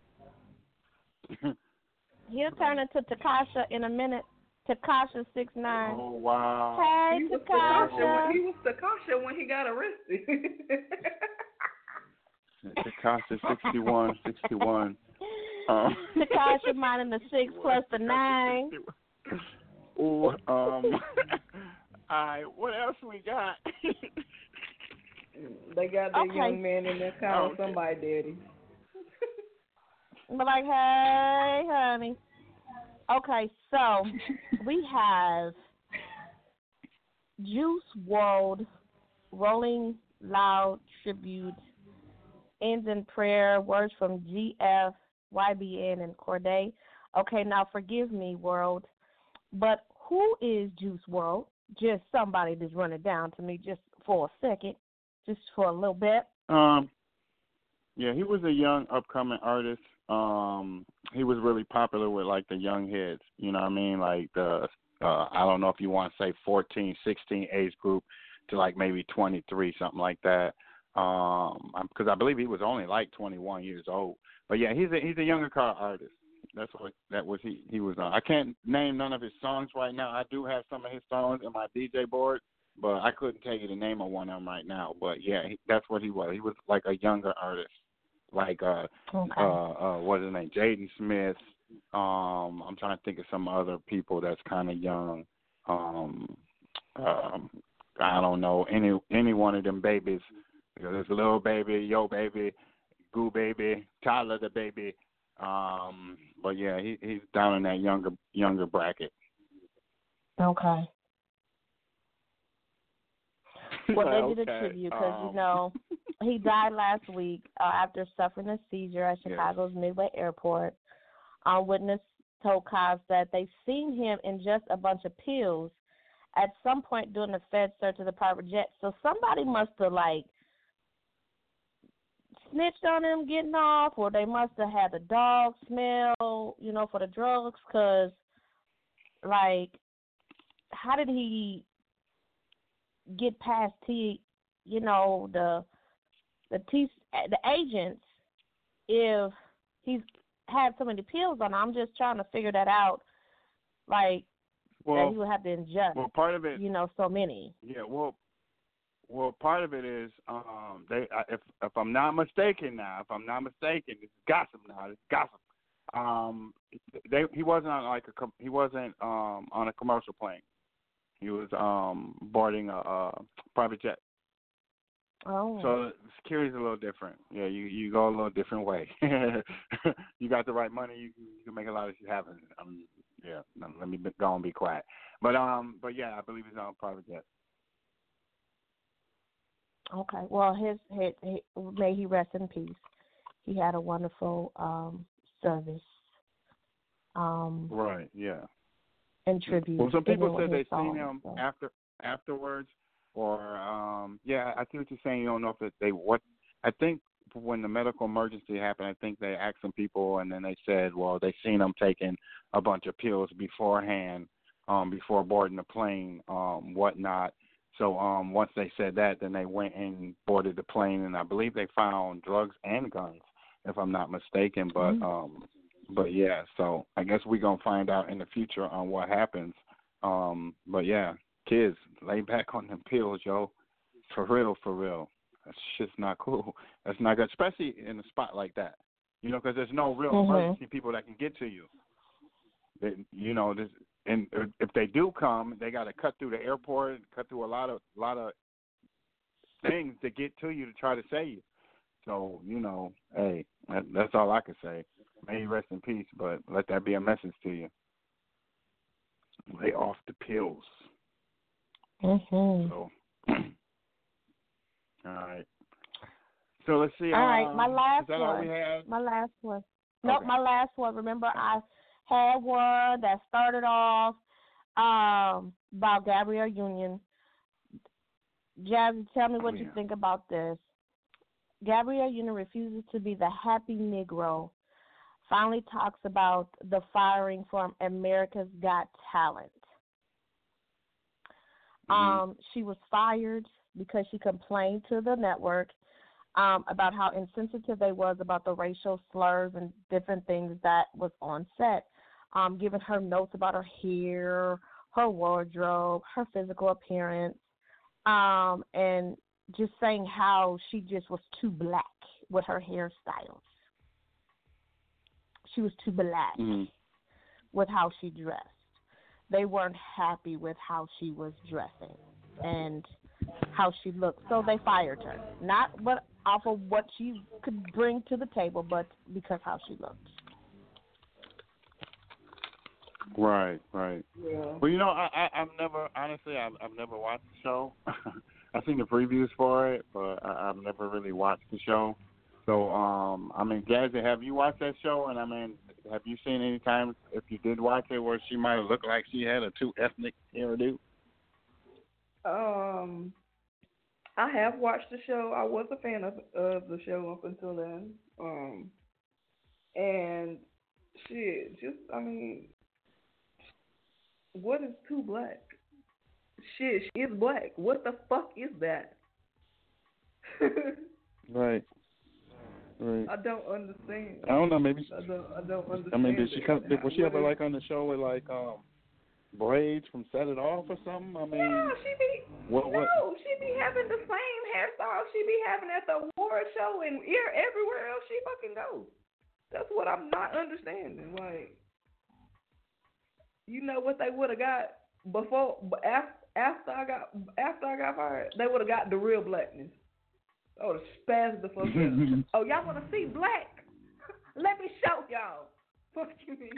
He'll turn into Takasha in a minute. Takasha 6'9". Oh, wow. Hey, he Takasha. He was Takasha when he got arrested. Takasha 61. Takasha minus the 6 plus the 9. Ooh, all right, what else we got? They got that young man in there calling somebody daddy. But like, hey, honey. Okay, so we have Juice WRLD, Rolling Loud tribute, ends in prayer, words from GF, YBN, and Corday. Okay, now forgive me, world, but who is Juice WRLD? Just somebody just run it down to me just for a second, just for a little bit. Yeah, he was a young upcoming artist. He was really popular with like the young heads, you know what I mean? Like the I don't know if you want to say 14, 16 age group to like maybe 23, something like that. Because I believe he was only like 21 years old. But yeah, he's a younger car artist. That's what he was on. I can't name none of his songs right now. I do have some of his songs in my DJ board, but I couldn't tell you the name of one of them right now. But yeah, that's what he was. He was like a younger artist, like what's his name, Jaden Smith. I'm trying to think of some other people that's kind of young. I don't know any one of them babies. There's a Lil Baby, Yo Baby, Goo Baby, Tyler the Baby. But yeah, he's down in that younger bracket. Okay. Well, they did a tribute because, you know, he died last week after suffering a seizure at Chicago's Midway Airport. Witness told cops that they seen him in just a bunch of pills at some point during the Fed search of the private jet. So somebody must have, like, snitched on him getting off, or they must have had the dog smell, you know, for the drugs, because, like, how did he get past the agents if he's had so many pills on him? I'm just trying to figure that out, like, that he would have to ingest, part of it, so many. Yeah, well, part of it is if I'm not mistaken, it's gossip now. It's gossip. He wasn't on on a commercial plane. He was boarding a private jet. Oh. So security's a little different. Yeah, you go a little different way. You got the right money, you can make a lot of shit happen. Let me go and be quiet. But yeah, I believe he's on a private jet. Okay. Well, may he rest in peace. He had a wonderful service. Right. Yeah. And tribute. Well, some people said they seen him afterwards, or I see what you're saying. You don't know if I think when the medical emergency happened, I think they asked some people, and then they said, well, they seen him taking a bunch of pills beforehand, before boarding the plane, whatnot. So once they said that, then they went and boarded the plane, and I believe they found drugs and guns, if I'm not mistaken. But yeah, so I guess we're going to find out in the future on what happens. But yeah, kids, lay back on them pills, yo. For real. That's just not cool. That's not good, especially in a spot like that. Because there's no real emergency people that can get to you. And if they do come, they got to cut through the airport, cut through a lot of things to get to you to try to save you. So, hey, that's all I can say. May he rest in peace, but let that be a message to you. Lay off the pills. Mm-hmm. So, all right. So let's see. All right, my last is that one. All we have? My last one. Nope, Okay. my last one. Remember, I had one that started off about Gabrielle Union. Jazzy, tell me what you think about this. Gabrielle Union refuses to be the happy Negro. Finally talks about the firing from America's Got Talent. She was fired because she complained to the network about how insensitive they was about the racial slurs and different things that was on set, giving her notes about her hair, her wardrobe, her physical appearance, and just saying how she just was too black with her hairstyles. She was too black with how she dressed. They weren't happy with how she was dressing and how she looked, so they fired her. Not but off of what she could bring to the table, but because how she looked. Right. Yeah. Well, you know, I've never watched the show. I've seen the previews for it, but I've never really watched the show. So, I mean, Jazzy, have you watched that show? And I mean, have you seen any times if you did watch it where she might have looked like she had a too ethnic hairdo? I have watched the show. I was a fan of the show up until then. And shit, just I mean, what is too black? Shit, she is black. What the fuck is that? Right. I don't understand. I don't know. Maybe I don't understand. I mean, did she come? Was she ever like on the show with like braids from Set It Off or something? I mean, no, she be having the same hairstyle she be having at the award show and everywhere else she fucking goes. That's what I'm not understanding. Like, you know what they would have got before, after I got fired, they would have got the real blackness. I would have spazzed the fuck out. Oh, y'all want to see black? Let me show y'all. Fuck you mean?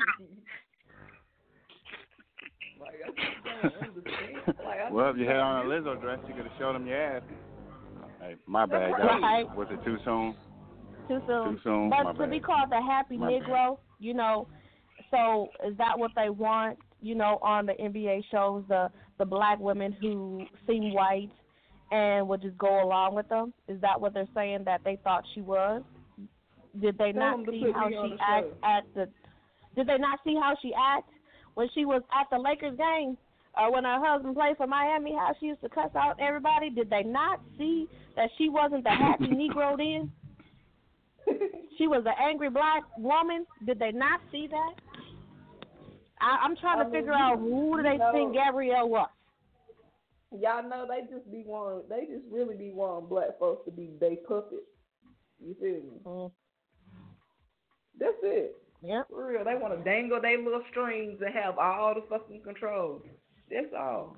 Like, I just don't understand. Like, well, if you had on a Lizzo dress, you could have showed them your ass. Hey, my bad, guys. Right. Was it too soon? Too soon. Too soon. But my to bad. be called the happy My Negro, you know, so is that what they want, you know, on the NBA shows, the black women who seem white and would just go along with them? Is that what they're saying that they thought she was? Did they not see how she acted Did they not see how she acted when she was at the Lakers game? Or when her husband played for Miami, how she used to cuss out everybody? Did they not see that she wasn't the happy Negro then? She was an angry black woman. Did they not see that? I'm trying to figure out who do they think Gabrielle was. Y'all know they just really be wanting black folks to be they puppets. You feel me? That's it. Yeah. For real. They want to dangle their little strings and have all the fucking control. That's all.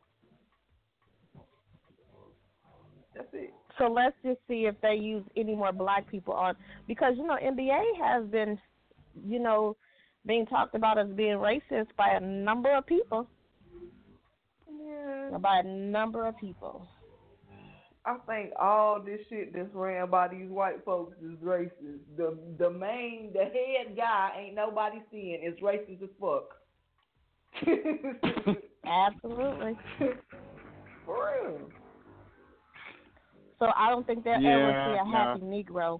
That's it. So let's just see if they use any more black people on, because, you know, NBA has been, you know, being talked about as being racist by a number of people. Yeah. By a number of people. I think all this shit that's ran by these white folks is racist. The head guy ain't nobody seeing is racist as fuck. Absolutely. For real. So I don't think they'll ever see a happy Negro.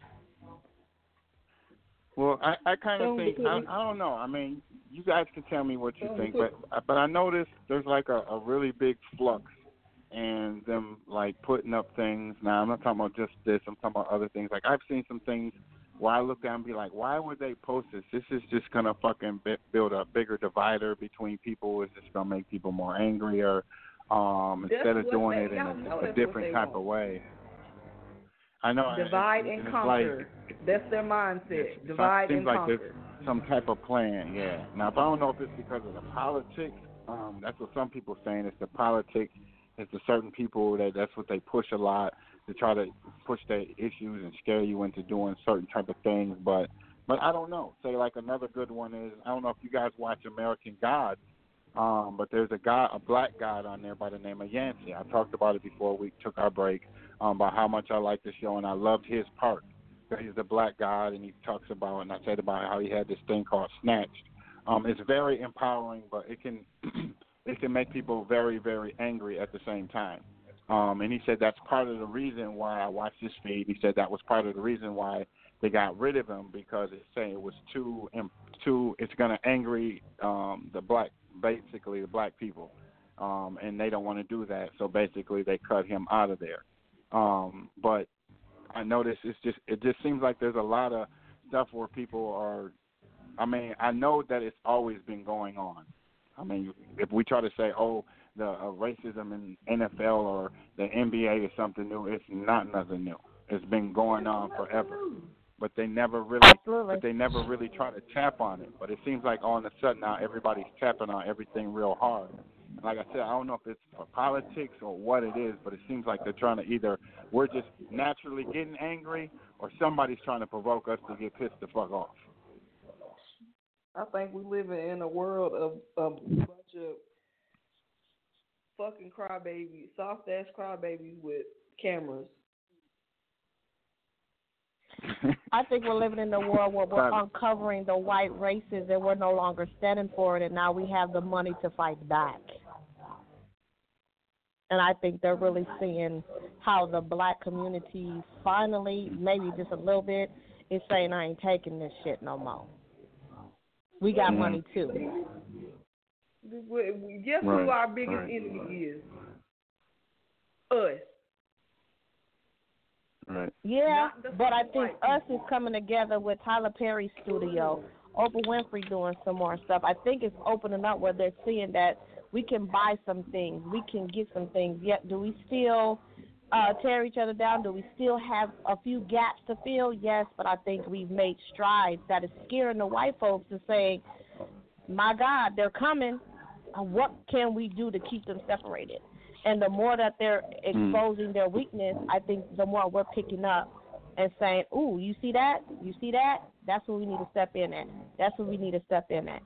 Well, I kind of think, I don't know. I mean, you guys can tell me what you think, but I noticed there's like a really big flux in them like putting up things. Now, I'm not talking about just this. I'm talking about other things. Like I've seen some things where I look down and be like, why would they post this? This is just going to fucking build a bigger divider between people. It's just going to make people more angrier instead of doing it in a different type of way. I know. Divide and conquer. Like, that's their mindset. Divide and conquer. Seems like there's some type of plan, yeah. Now, if I don't know if it's because of the politics, that's what some people are saying. It's the politics. It's the certain people that's what they push a lot to try to push their issues and scare you into doing certain type of things. But I don't know. Say like another good one is, I don't know if you guys watch American Gods, but there's a black god on there by the name of Yancey. I talked about it before we took our break about how much I like the show, and I loved his part. He's the black god, and he talks about, and I said about how he had this thing called Snatched. It's very empowering, but it can make people very, very angry at the same time. And he said that's part of the reason why I watched this feed. He said that was part of the reason why they got rid of him, because it's saying it was too it's going to angry the black people, and they don't want to do that. So basically, they cut him out of there. But I noticed it just seems like there's a lot of stuff where people are. I mean, I know that it's always been going on. I mean, if we try to say, oh, the racism in NFL or the NBA is something new, it's not nothing new. It's been going on forever. But they never really try to tap on it. But it seems like all of a sudden now everybody's tapping on everything real hard. And like I said, I don't know if it's for politics or what it is, but it seems like they're trying to either we're just naturally getting angry or somebody's trying to provoke us to get pissed the fuck off. I think we live in a world of a bunch of fucking crybabies, soft ass crybabies with cameras. I think we're living in a world where we're uncovering the white races and we're no longer standing for it, and now we have the money to fight back. And I think they're really seeing how the black community finally, maybe just a little bit, is saying, I ain't taking this shit no more. We got money too. Guess who our biggest enemy is? Us. Right. Yeah, but I think us is coming together with Tyler Perry's studio, Oprah Winfrey doing some more stuff. I think it's opening up where they're seeing that we can buy some things, we can get some things. Yet, do we still tear each other down? Do we still have a few gaps to fill? Yes, but I think we've made strides that is scaring the white folks to say, my God, they're coming. What can we do to keep them separated? And the more that they're exposing their weakness, I think the more we're picking up and saying, ooh, you see that? You see that? That's what we need to step in at. That's what we need to step in at.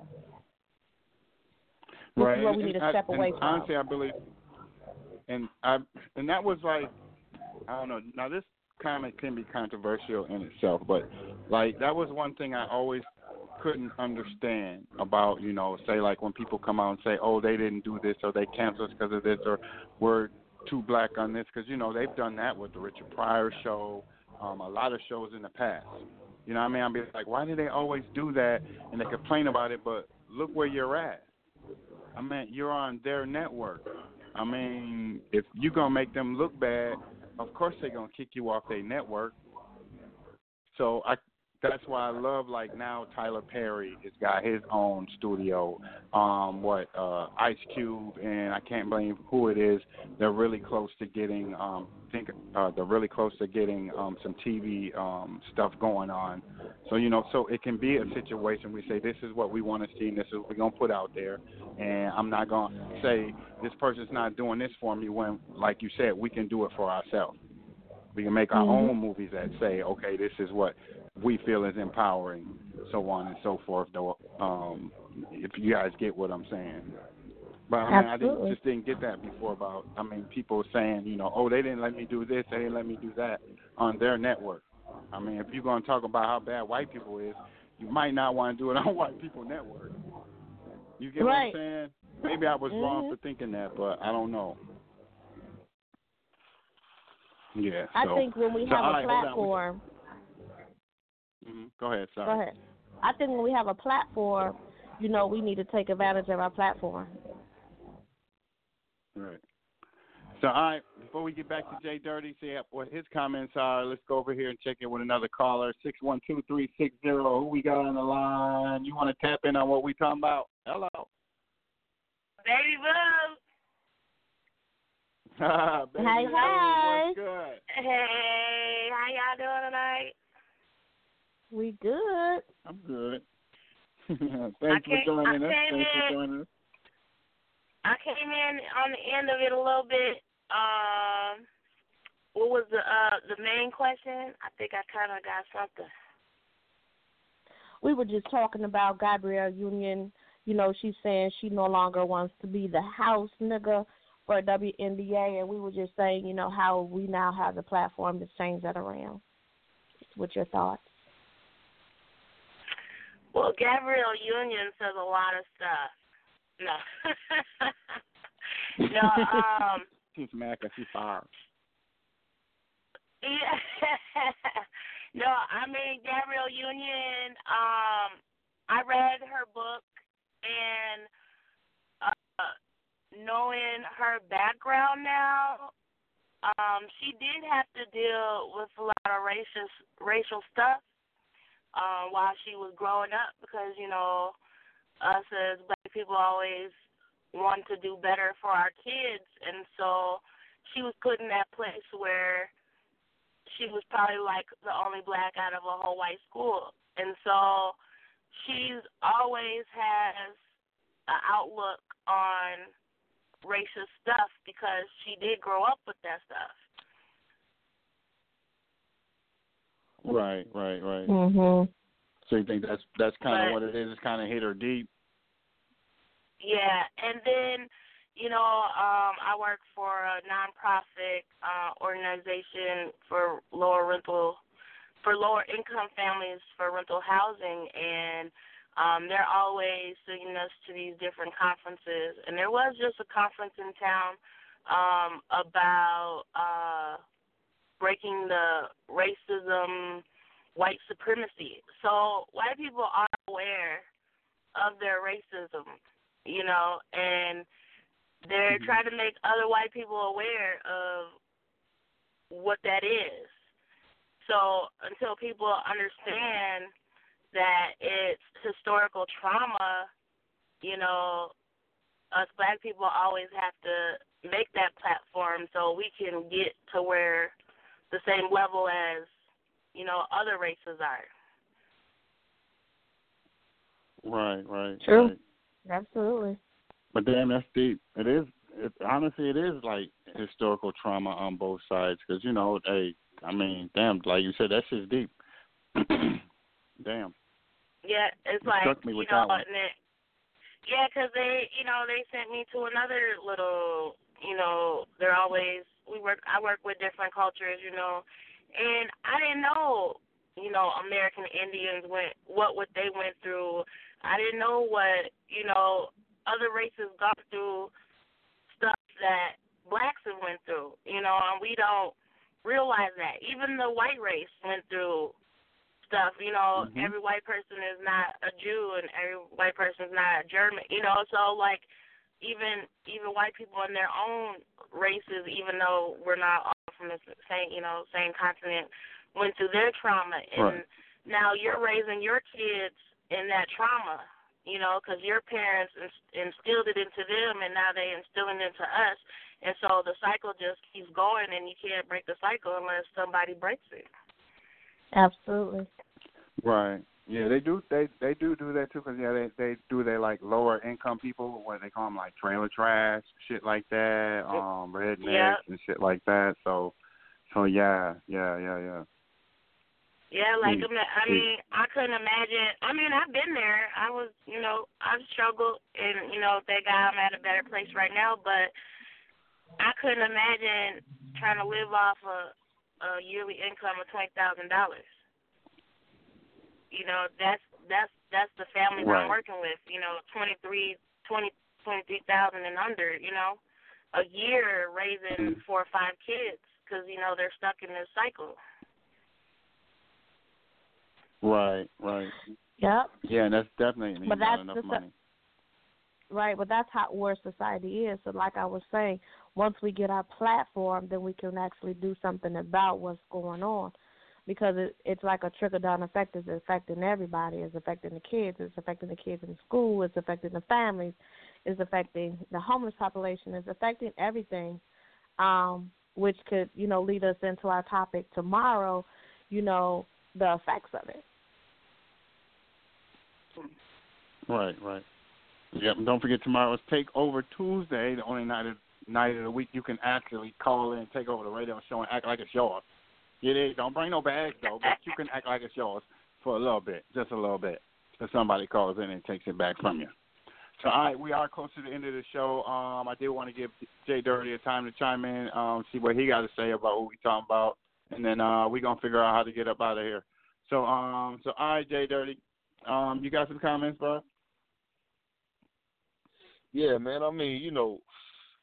This is what we need to step away from. Honestly, I believe, and that was like, I don't know. Now, this comment can be controversial in itself, but, like, that was one thing I always couldn't understand about, you know, say like when people come out and say, oh, they didn't do this or they canceled us because of this or we're too black on this, because, you know, they've done that with the Richard Pryor show, a lot of shows in the past. You know what I mean? I'll be like, why do they always do that? And they complain about it, but look where you're at. I mean, you're on their network. I mean, if you're going to make them look bad, of course they're going to kick you off their network. So that's why I love, like, now Tyler Perry has got his own studio. Ice Cube, and I can't blame who it is. They're really close to getting, some TV stuff going on. So, you know, so it can be a situation we say, this is what we want to see, and this is what we're going to put out there. And I'm not going to say this person's not doing this for me when, like you said, we can do it for ourselves. We can make our own movies that say, okay, this is what we feel is empowering, so on and so forth, though, if you guys get what I'm saying. But I mean, just didn't get that before about, I mean, people saying, you know, oh, they didn't let me do this, they didn't let me do that on their network. I mean, if you're going to talk about how bad white people is, you might not want to do it on white people network. You get what I'm saying? Maybe I was wrong for thinking that, but I don't know. Yeah. I think when we have a platform. Go ahead, sorry. Go ahead. I think when we have a platform, you know, we need to take advantage of our platform. Right. So, all right, before we get back to Jay Dirty, see what his comments are, let's go over here and check in with another caller, 612-360. Who we got on the line? You want to tap in on what we talking about? Hello. Baby Boo. Baby hi, hi. What's good? Hey, how y'all doing tonight? We good. I'm good. Thanks for joining us. I came in on the end of it a little bit. What was the main question? I think I kind of got something. We were just talking about Gabrielle Union. You know, she's saying she no longer wants to be the house nigga for WNBA, and we were just saying, you know, how we now have the platform to change that around. What's your thoughts? Well, Gabrielle Union says a lot of stuff. No. She's mad because she's fired. Yeah. No, I mean, Gabrielle Union, I read her book, and knowing her background now, she did have to deal with a lot of racial stuff while she was growing up because, you know, us as black people always want to do better for our kids, and so she was put in that place where she was probably like the only black out of a whole white school, and so she's always has an outlook on racist stuff because she did grow up with that stuff. Right. Mhm. So you think that's kind of what it is? It's kind of hit her deep. Yeah, and then, you know, I work for a nonprofit organization for lower income families for rental housing, and they're always sending us to these different conferences. And there was just a conference in town about breaking the racism, white supremacy. So white people are aware of their racism, you know, and they're trying to make other white people aware of what that is. So until people understand that it's historical trauma, you know, us black people always have to make that platform so we can get to where the same level as, you know, other races are. Right. True. Right. Absolutely. But damn, that's deep. It is. Honestly, it is like historical trauma on both sides. Because, you know, I mean, damn, like you said, that shit's deep. Damn. Yeah, it's you like, struck me you with know, that one. yeah, because they sent me to another little, you know, I work with different cultures, you know, and I didn't know, you know, American Indians what they went through. I didn't know what, you know, other races gone through stuff that blacks have went through, you know, and we don't realize that. Even the white race went through stuff, you know, every white person is not a Jew and every white person is not a German, you know, so like even white people in their own races, even though we're not all from the same continent, went through their trauma. And now you're raising your kids in that trauma, you know, because your parents instilled it into them, and now they instilling it into us. And so the cycle just keeps going, and you can't break the cycle unless somebody breaks it. Absolutely. Right. Yeah, they do. They do that too. Cause they do. They like lower income people, what they call them, like trailer trash, shit like that, rednecks and shit like that. So yeah. Yeah, like, I mean, I couldn't imagine. I mean, I've been there. I was, you know, I've struggled, and, you know, thank God I'm at a better place right now, but I couldn't imagine trying to live off a yearly income of $20,000. You know, that's the families I'm working with, you know, 23,000 and under, you know, a year raising 4 or 5 kids because, you know, they're stuck in this cycle. Right. Yep. Yeah, and that's definitely not enough money. Right, but that's where society is. So like I was saying, once we get our platform, then we can actually do something about what's going on. Because it's like a trickle-down effect. It's affecting everybody. It's affecting the kids. It's affecting the kids in school. It's affecting the families. It's affecting the homeless population. It's affecting everything, which could, you know, lead us into our topic tomorrow, you know, the effects of it. Right. Yep, and don't forget tomorrow is Takeover Tuesday, the only night of the week you can actually call in and take over the radio show and act like it's yours. Don't bring no bags, though, but you can act like it's yours for a little bit, just a little bit, till somebody calls in and takes it back from you. So, all right, we are close to the end of the show. I did want to give Jay Dirty a time to chime in, see what he got to say about what we talking about, and then we're going to figure out how to get up out of here. So, all right, Jay Dirty, you got some comments, bro? Yeah, man, I mean, you know,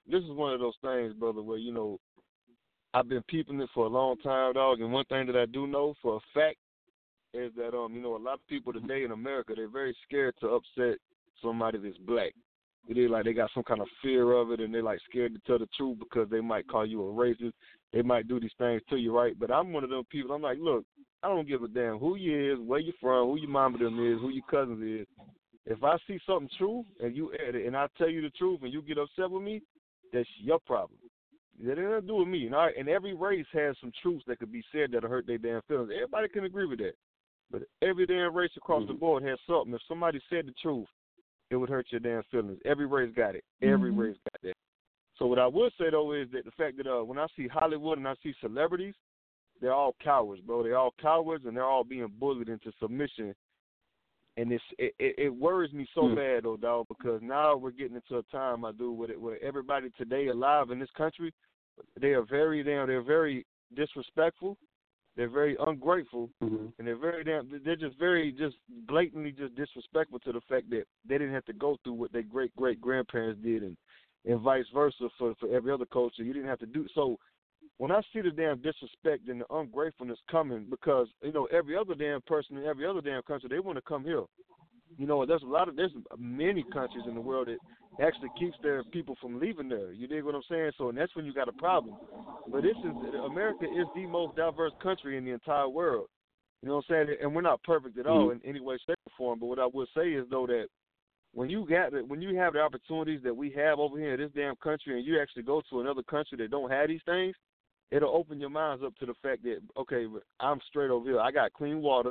this is one of those things, brother, where, you know, I've been peeping it for a long time, dog, and one thing that I do know for a fact is that, you know, a lot of people today in America, they're very scared to upset somebody that's black. It is like they got some kind of fear of it, and they're, like, scared to tell the truth because they might call you a racist. They might do these things to you, right? But I'm one of them people, I'm like, look, I don't give a damn who you is, where you from, who your mama them is, who your cousins is. If I see something true and you add it, and I tell you the truth and you get upset with me, that's your problem. That ain't nothing to do with me. And every race has some truths that could be said that'll hurt their damn feelings. Everybody can agree with that. But every damn race across the board has something. If somebody said the truth, it would hurt your damn feelings. Every race got it. Every race got that. So what I would say, though, is that the fact that when I see Hollywood and I see celebrities, they're all cowards, bro. They're all cowards, and they're all being bullied into submission. And it worries me so bad, though, dog, because now we're getting into a time, where everybody today alive in this country, they're very disrespectful. They're very ungrateful, and they're just blatantly just disrespectful to the fact that they didn't have to go through what their great-great-grandparents did, and vice versa for every other culture. You didn't have to do so. When I see the damn disrespect and the ungratefulness coming, because, you know, every other damn person in every other damn country, they want to come here. You know, there's many countries in the world that actually keeps their people from leaving there. You dig what I'm saying? So, and that's when you got a problem. But America is the most diverse country in the entire world. You know what I'm saying? And we're not perfect at all in any way, shape, or form. But what I would say is, though, that when you have the opportunities that we have over here in this damn country, and you actually go to another country that don't have these things, it'll open your minds up to the fact that, okay, I'm straight over here. I got clean water.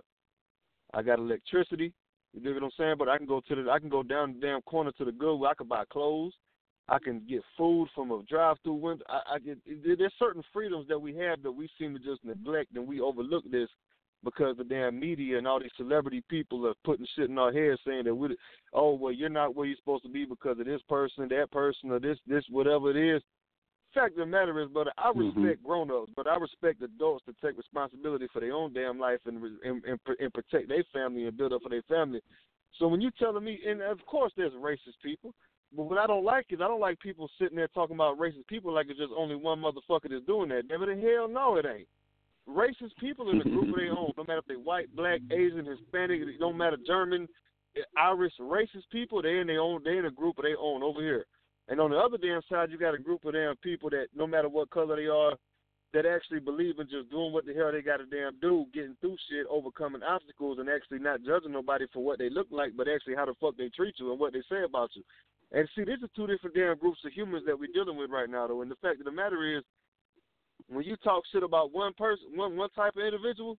I got electricity. You dig what I'm saying? But I can go down the damn corner to the Goodwill. I can buy clothes. I can get food from a drive-through window. There's certain freedoms that we have that we seem to just neglect, and we overlook this because the damn media and all these celebrity people are putting shit in our heads saying that you're not where you're supposed to be because of this person, that person, or this whatever it is. Fact of the matter is, brother, I respect grown-ups, but I respect adults to take responsibility for their own damn life and protect their family and build up for their family. So when you're telling me, and of course there's racist people, but what I don't like is I don't like people sitting there talking about racist people like it's just only one motherfucker that's doing that. Damn it, hell no, it ain't. Racist people in a group of their own, no matter if they're white, black, Asian, Hispanic, it don't matter, German, Irish, racist people, they're in a group of their own over here. And on the other damn side, you got a group of damn people that, no matter what color they are, that actually believe in just doing what the hell they got to damn do, getting through shit, overcoming obstacles, and actually not judging nobody for what they look like, but actually how the fuck they treat you and what they say about you. And see, these are two different damn groups of humans that we're dealing with right now, though. And the fact of the matter is, when you talk shit about one person, one type of individual,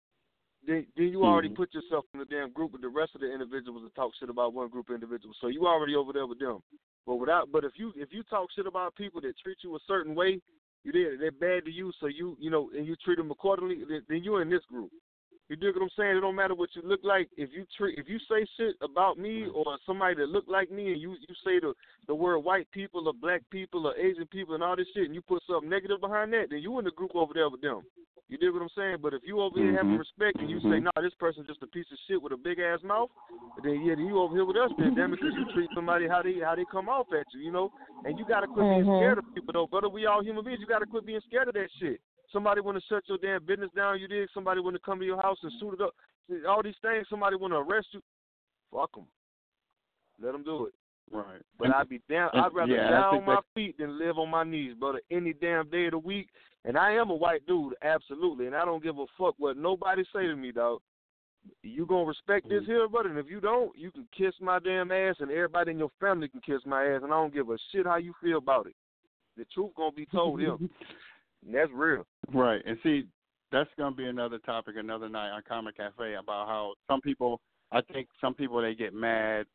then you already put yourself in the damn group with the rest of the individuals that talk shit about one group of individuals. So you already over there with them. But if you talk shit about people that treat you a certain way, they're bad to you, so you and you treat them accordingly, then you're in this group. You dig what I'm saying? It don't matter what you look like. If you say shit about me or somebody that look like me, and you say the word white people or black people or Asian people and all this shit, and you put something negative behind that, then you in the group over there with them. You dig what I'm saying? But if you over here having respect and you say, nah, this person's just a piece of shit with a big ass mouth, then you over here with us, then damn it, because you treat somebody how they come off at you, you know? And you gotta quit being scared of people though, brother. We all human beings. You gotta quit being scared of that shit. Somebody want to shut your damn business down, you dig? Somebody want to come to your house and shoot it up. All these things, somebody want to arrest you. Fuck them. Let them do it. Right. But I'd rather down on my feet than live on my knees, brother, any damn day of the week. And I am a white dude, absolutely, and I don't give a fuck what nobody say to me, dog. You gonna respect this here, brother, and if you don't, you can kiss my damn ass, and everybody in your family can kiss my ass, and I don't give a shit how you feel about it. The truth gonna be told here. And that's real. Right. And see, that's going to be another topic another night on Comic Cafe about how some people they get mad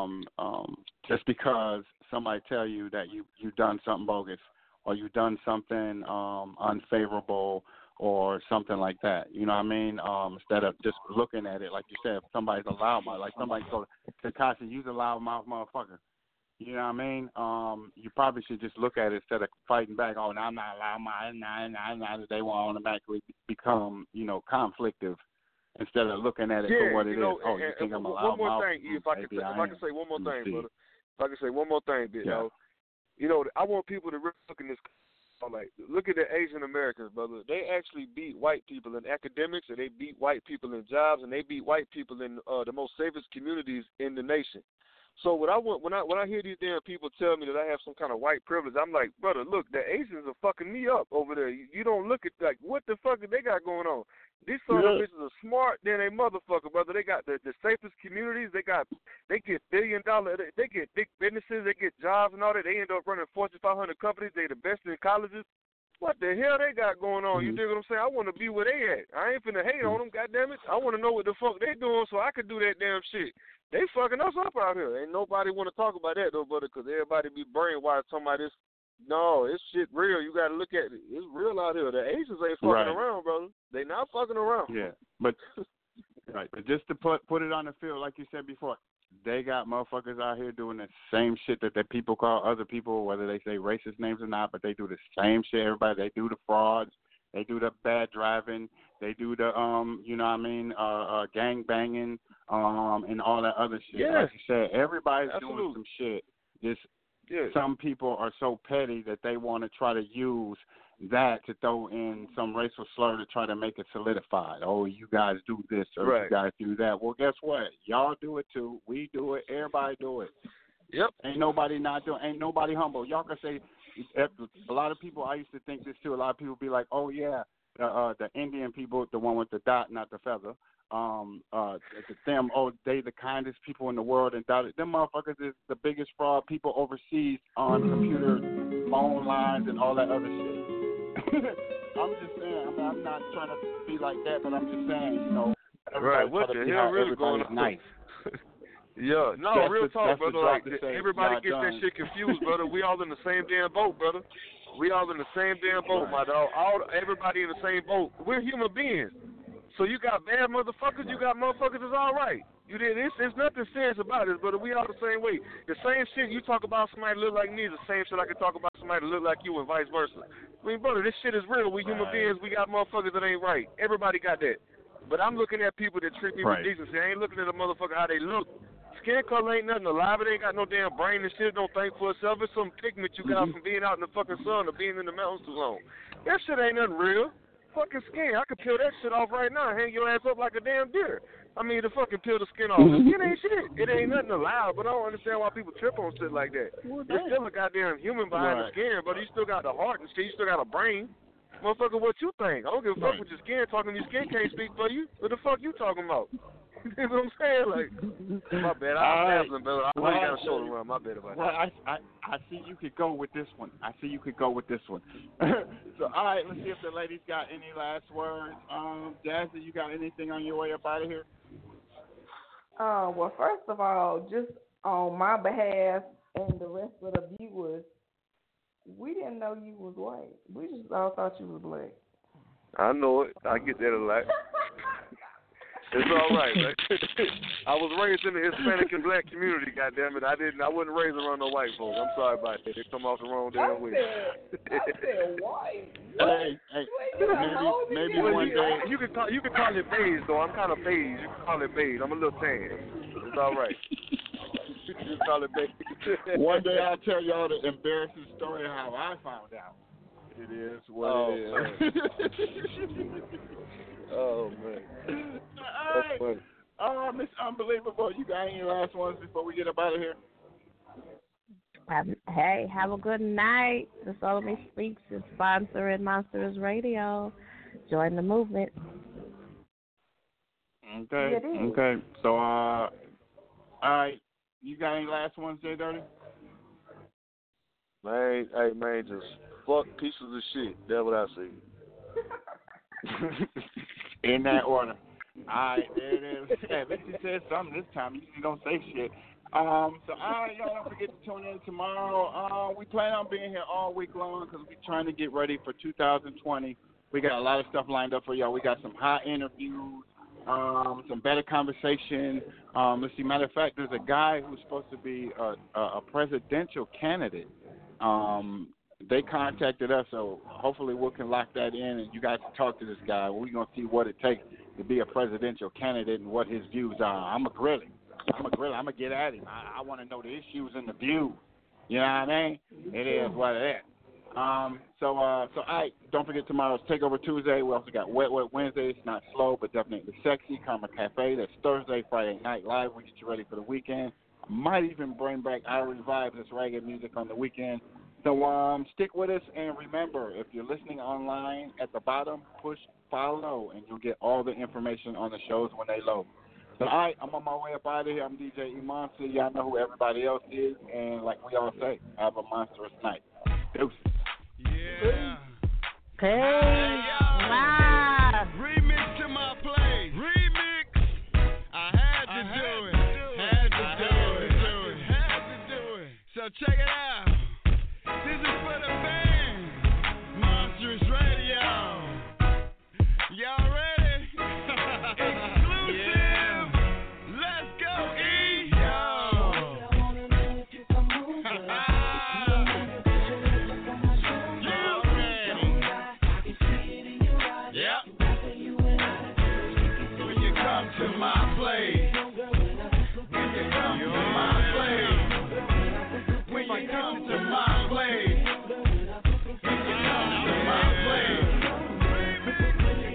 just because somebody tell you that you done something bogus or you done something unfavorable or something like that. You know what I mean? Instead of just looking at it, like you said, if somebody's a loudmouth, like somebody go to Tasha, you's a loudmouth motherfucker. You know what I mean? You probably should just look at it instead of fighting back. Oh, no, I'm not allowed. They will automatically become, conflictive instead of looking at it for what it is. Oh, you think I'm a loud mouth? If I can say one more thing, brother. If I can say one more thing, you know. I want people to really look in this. Like, look at the Asian Americans, brother. They actually beat white people in academics, and they beat white people in jobs, and they beat white people in the most safest communities in the nation. So what I want when I hear these damn people tell me that I have some kind of white privilege, I'm like, brother, look, the Asians are fucking me up over there. You don't look at like what the fuck they got going on. These son of bitches are smart than a motherfucker, brother. They got the safest communities. They get $1 billion. They get big businesses. They get jobs and all that. They end up running Fortune 500 companies. They the best in colleges. What the hell they got going on? You dig what I'm saying? I want to be where they at. I ain't finna hate on them, goddammit. I want to know what the fuck they doing so I can do that damn shit. They fucking us up out here. Ain't nobody want to talk about that, though, brother, because everybody be brainwashed talking about this. No, it's shit real. You got to look at it. It's real out here. The Asians ain't fucking around, brother. They not fucking around. Yeah, but but just to put it on the field, like you said before, they got motherfuckers out here doing the same shit that people call other people, whether they say racist names or not, but they do the same shit. Everybody, they do the frauds. They do the bad driving. They do the gang banging, and all that other shit. Yeah. Like you said, everybody's doing some shit. Just some people are so petty that they want to try to use that to throw in some racial slur to try to make it solidified. Oh, you guys do this or you guys do that. Well, guess what? Y'all do it too. We do it. Everybody do it. Yep. Ain't nobody not doing. Ain't nobody humble. Y'all can say. A lot of people, I used to think this too. A lot of people be like, "Oh yeah, the Indian people, the one with the dot, not the feather. They the kindest people in the world, and them motherfuckers is the biggest fraud people overseas on computer phone lines and all that other shit." I'm just saying. I'm not trying to be like that, but I'm just saying, Right? What the hell really going on? Nice. Yeah, no, real talk, brother. Like, everybody gets done. that shit confused, brother. We all in the same damn boat, brother. We all in the same damn boat, my dog. Everybody in the same boat. We're human beings. So you got bad motherfuckers, you got motherfuckers that's all right. There's nothing serious about this, brother. We all the same way. The same shit you talk about somebody look like me is the same shit I can talk about somebody look like you and vice versa. I mean, brother, this shit is real. We human beings. We got motherfuckers that ain't right. Everybody got that. But I'm looking at people that treat me with decency. I ain't looking at a motherfucker how they look. Skin color ain't nothing alive. It ain't got no damn brain and shit. Don't think for itself. It's some pigment you got from being out in the fucking sun or being in the mountains too long. That shit ain't nothing real. Fucking skin. I could peel that shit off right now and hang your ass up like a damn deer. I mean, to fucking peel the skin off. The skin ain't shit. It ain't nothing alive, but I don't understand why people trip on shit like that. There's still a goddamn human behind the skin, but you still got the heart and shit. You still got a brain. Motherfucker, what you think? I don't give a fuck what your skin talking. Your skin can't speak for you. What the fuck you talking about? You know what I'm saying? Like, my bad. I'm babbling, brother. I really got a shoulder run. My bad about that. I see you could go with this one. So, all right, let's see if the ladies got any last words. Jazzy, you got anything on your way up out of here? Well, first of all, just on my behalf and the rest of the viewers, we didn't know you was white. We just all thought you was black. I know it. I get that a lot. It's all right, man. I was raised in the Hispanic and black community, goddammit. I wasn't raised around no white folks. I'm sorry about that. They come off the wrong damn way. I said white. Hey, maybe one day. You can call it beige, though. I'm kind of beige. You can call it beige. I'm a little tan. It's all right. You can call it beige. One day I'll tell y'all the embarrassing story of how I found out. It is what it is. Oh, man. That's funny. Miss Unbelievable, you got any last ones before we get up out of here? Hey, have a good night. The Soulmate Speaks is sponsoring Monsters Radio. Join the movement. Okay. Okay. So, all right. You got any last ones, Jay Dirty? Man, hey, man, just fuck pieces of shit. That's what I say. In that order. All right, there it is. Yeah, at least you said something this time. You usually don't say shit. So, all right, y'all don't forget to tune in tomorrow. We plan on being here all week long because we're trying to get ready for 2020. We got a lot of stuff lined up for y'all. We got some hot interviews, some better conversation. Let's see, matter of fact, there's a guy who's supposed to be a presidential candidate. They contacted us, so hopefully we can lock that in, and you guys can talk to this guy. We're going to see what it takes to be a presidential candidate and what his views are. I'm going to grill him. I'm going to get at him. I want to know the issues and the views. You know what I mean? It is what it is. So all right, don't forget tomorrow's Takeover Tuesday. We also got Wet Wednesday. It's not slow, but definitely sexy. Karma Cafe. That's Thursday, Friday night live. We get you ready for the weekend. I might even bring back Irie Vibes, this reggae music on the weekend. So stick with us, and remember, if you're listening online, at the bottom, push follow, and you'll get all the information on the shows when they load. So, all right, I'm on my way up out of here. I'm DJ Iman. So y'all know who everybody else is, and like we all say, have a monstrous night. Deuces. Yeah. Hey.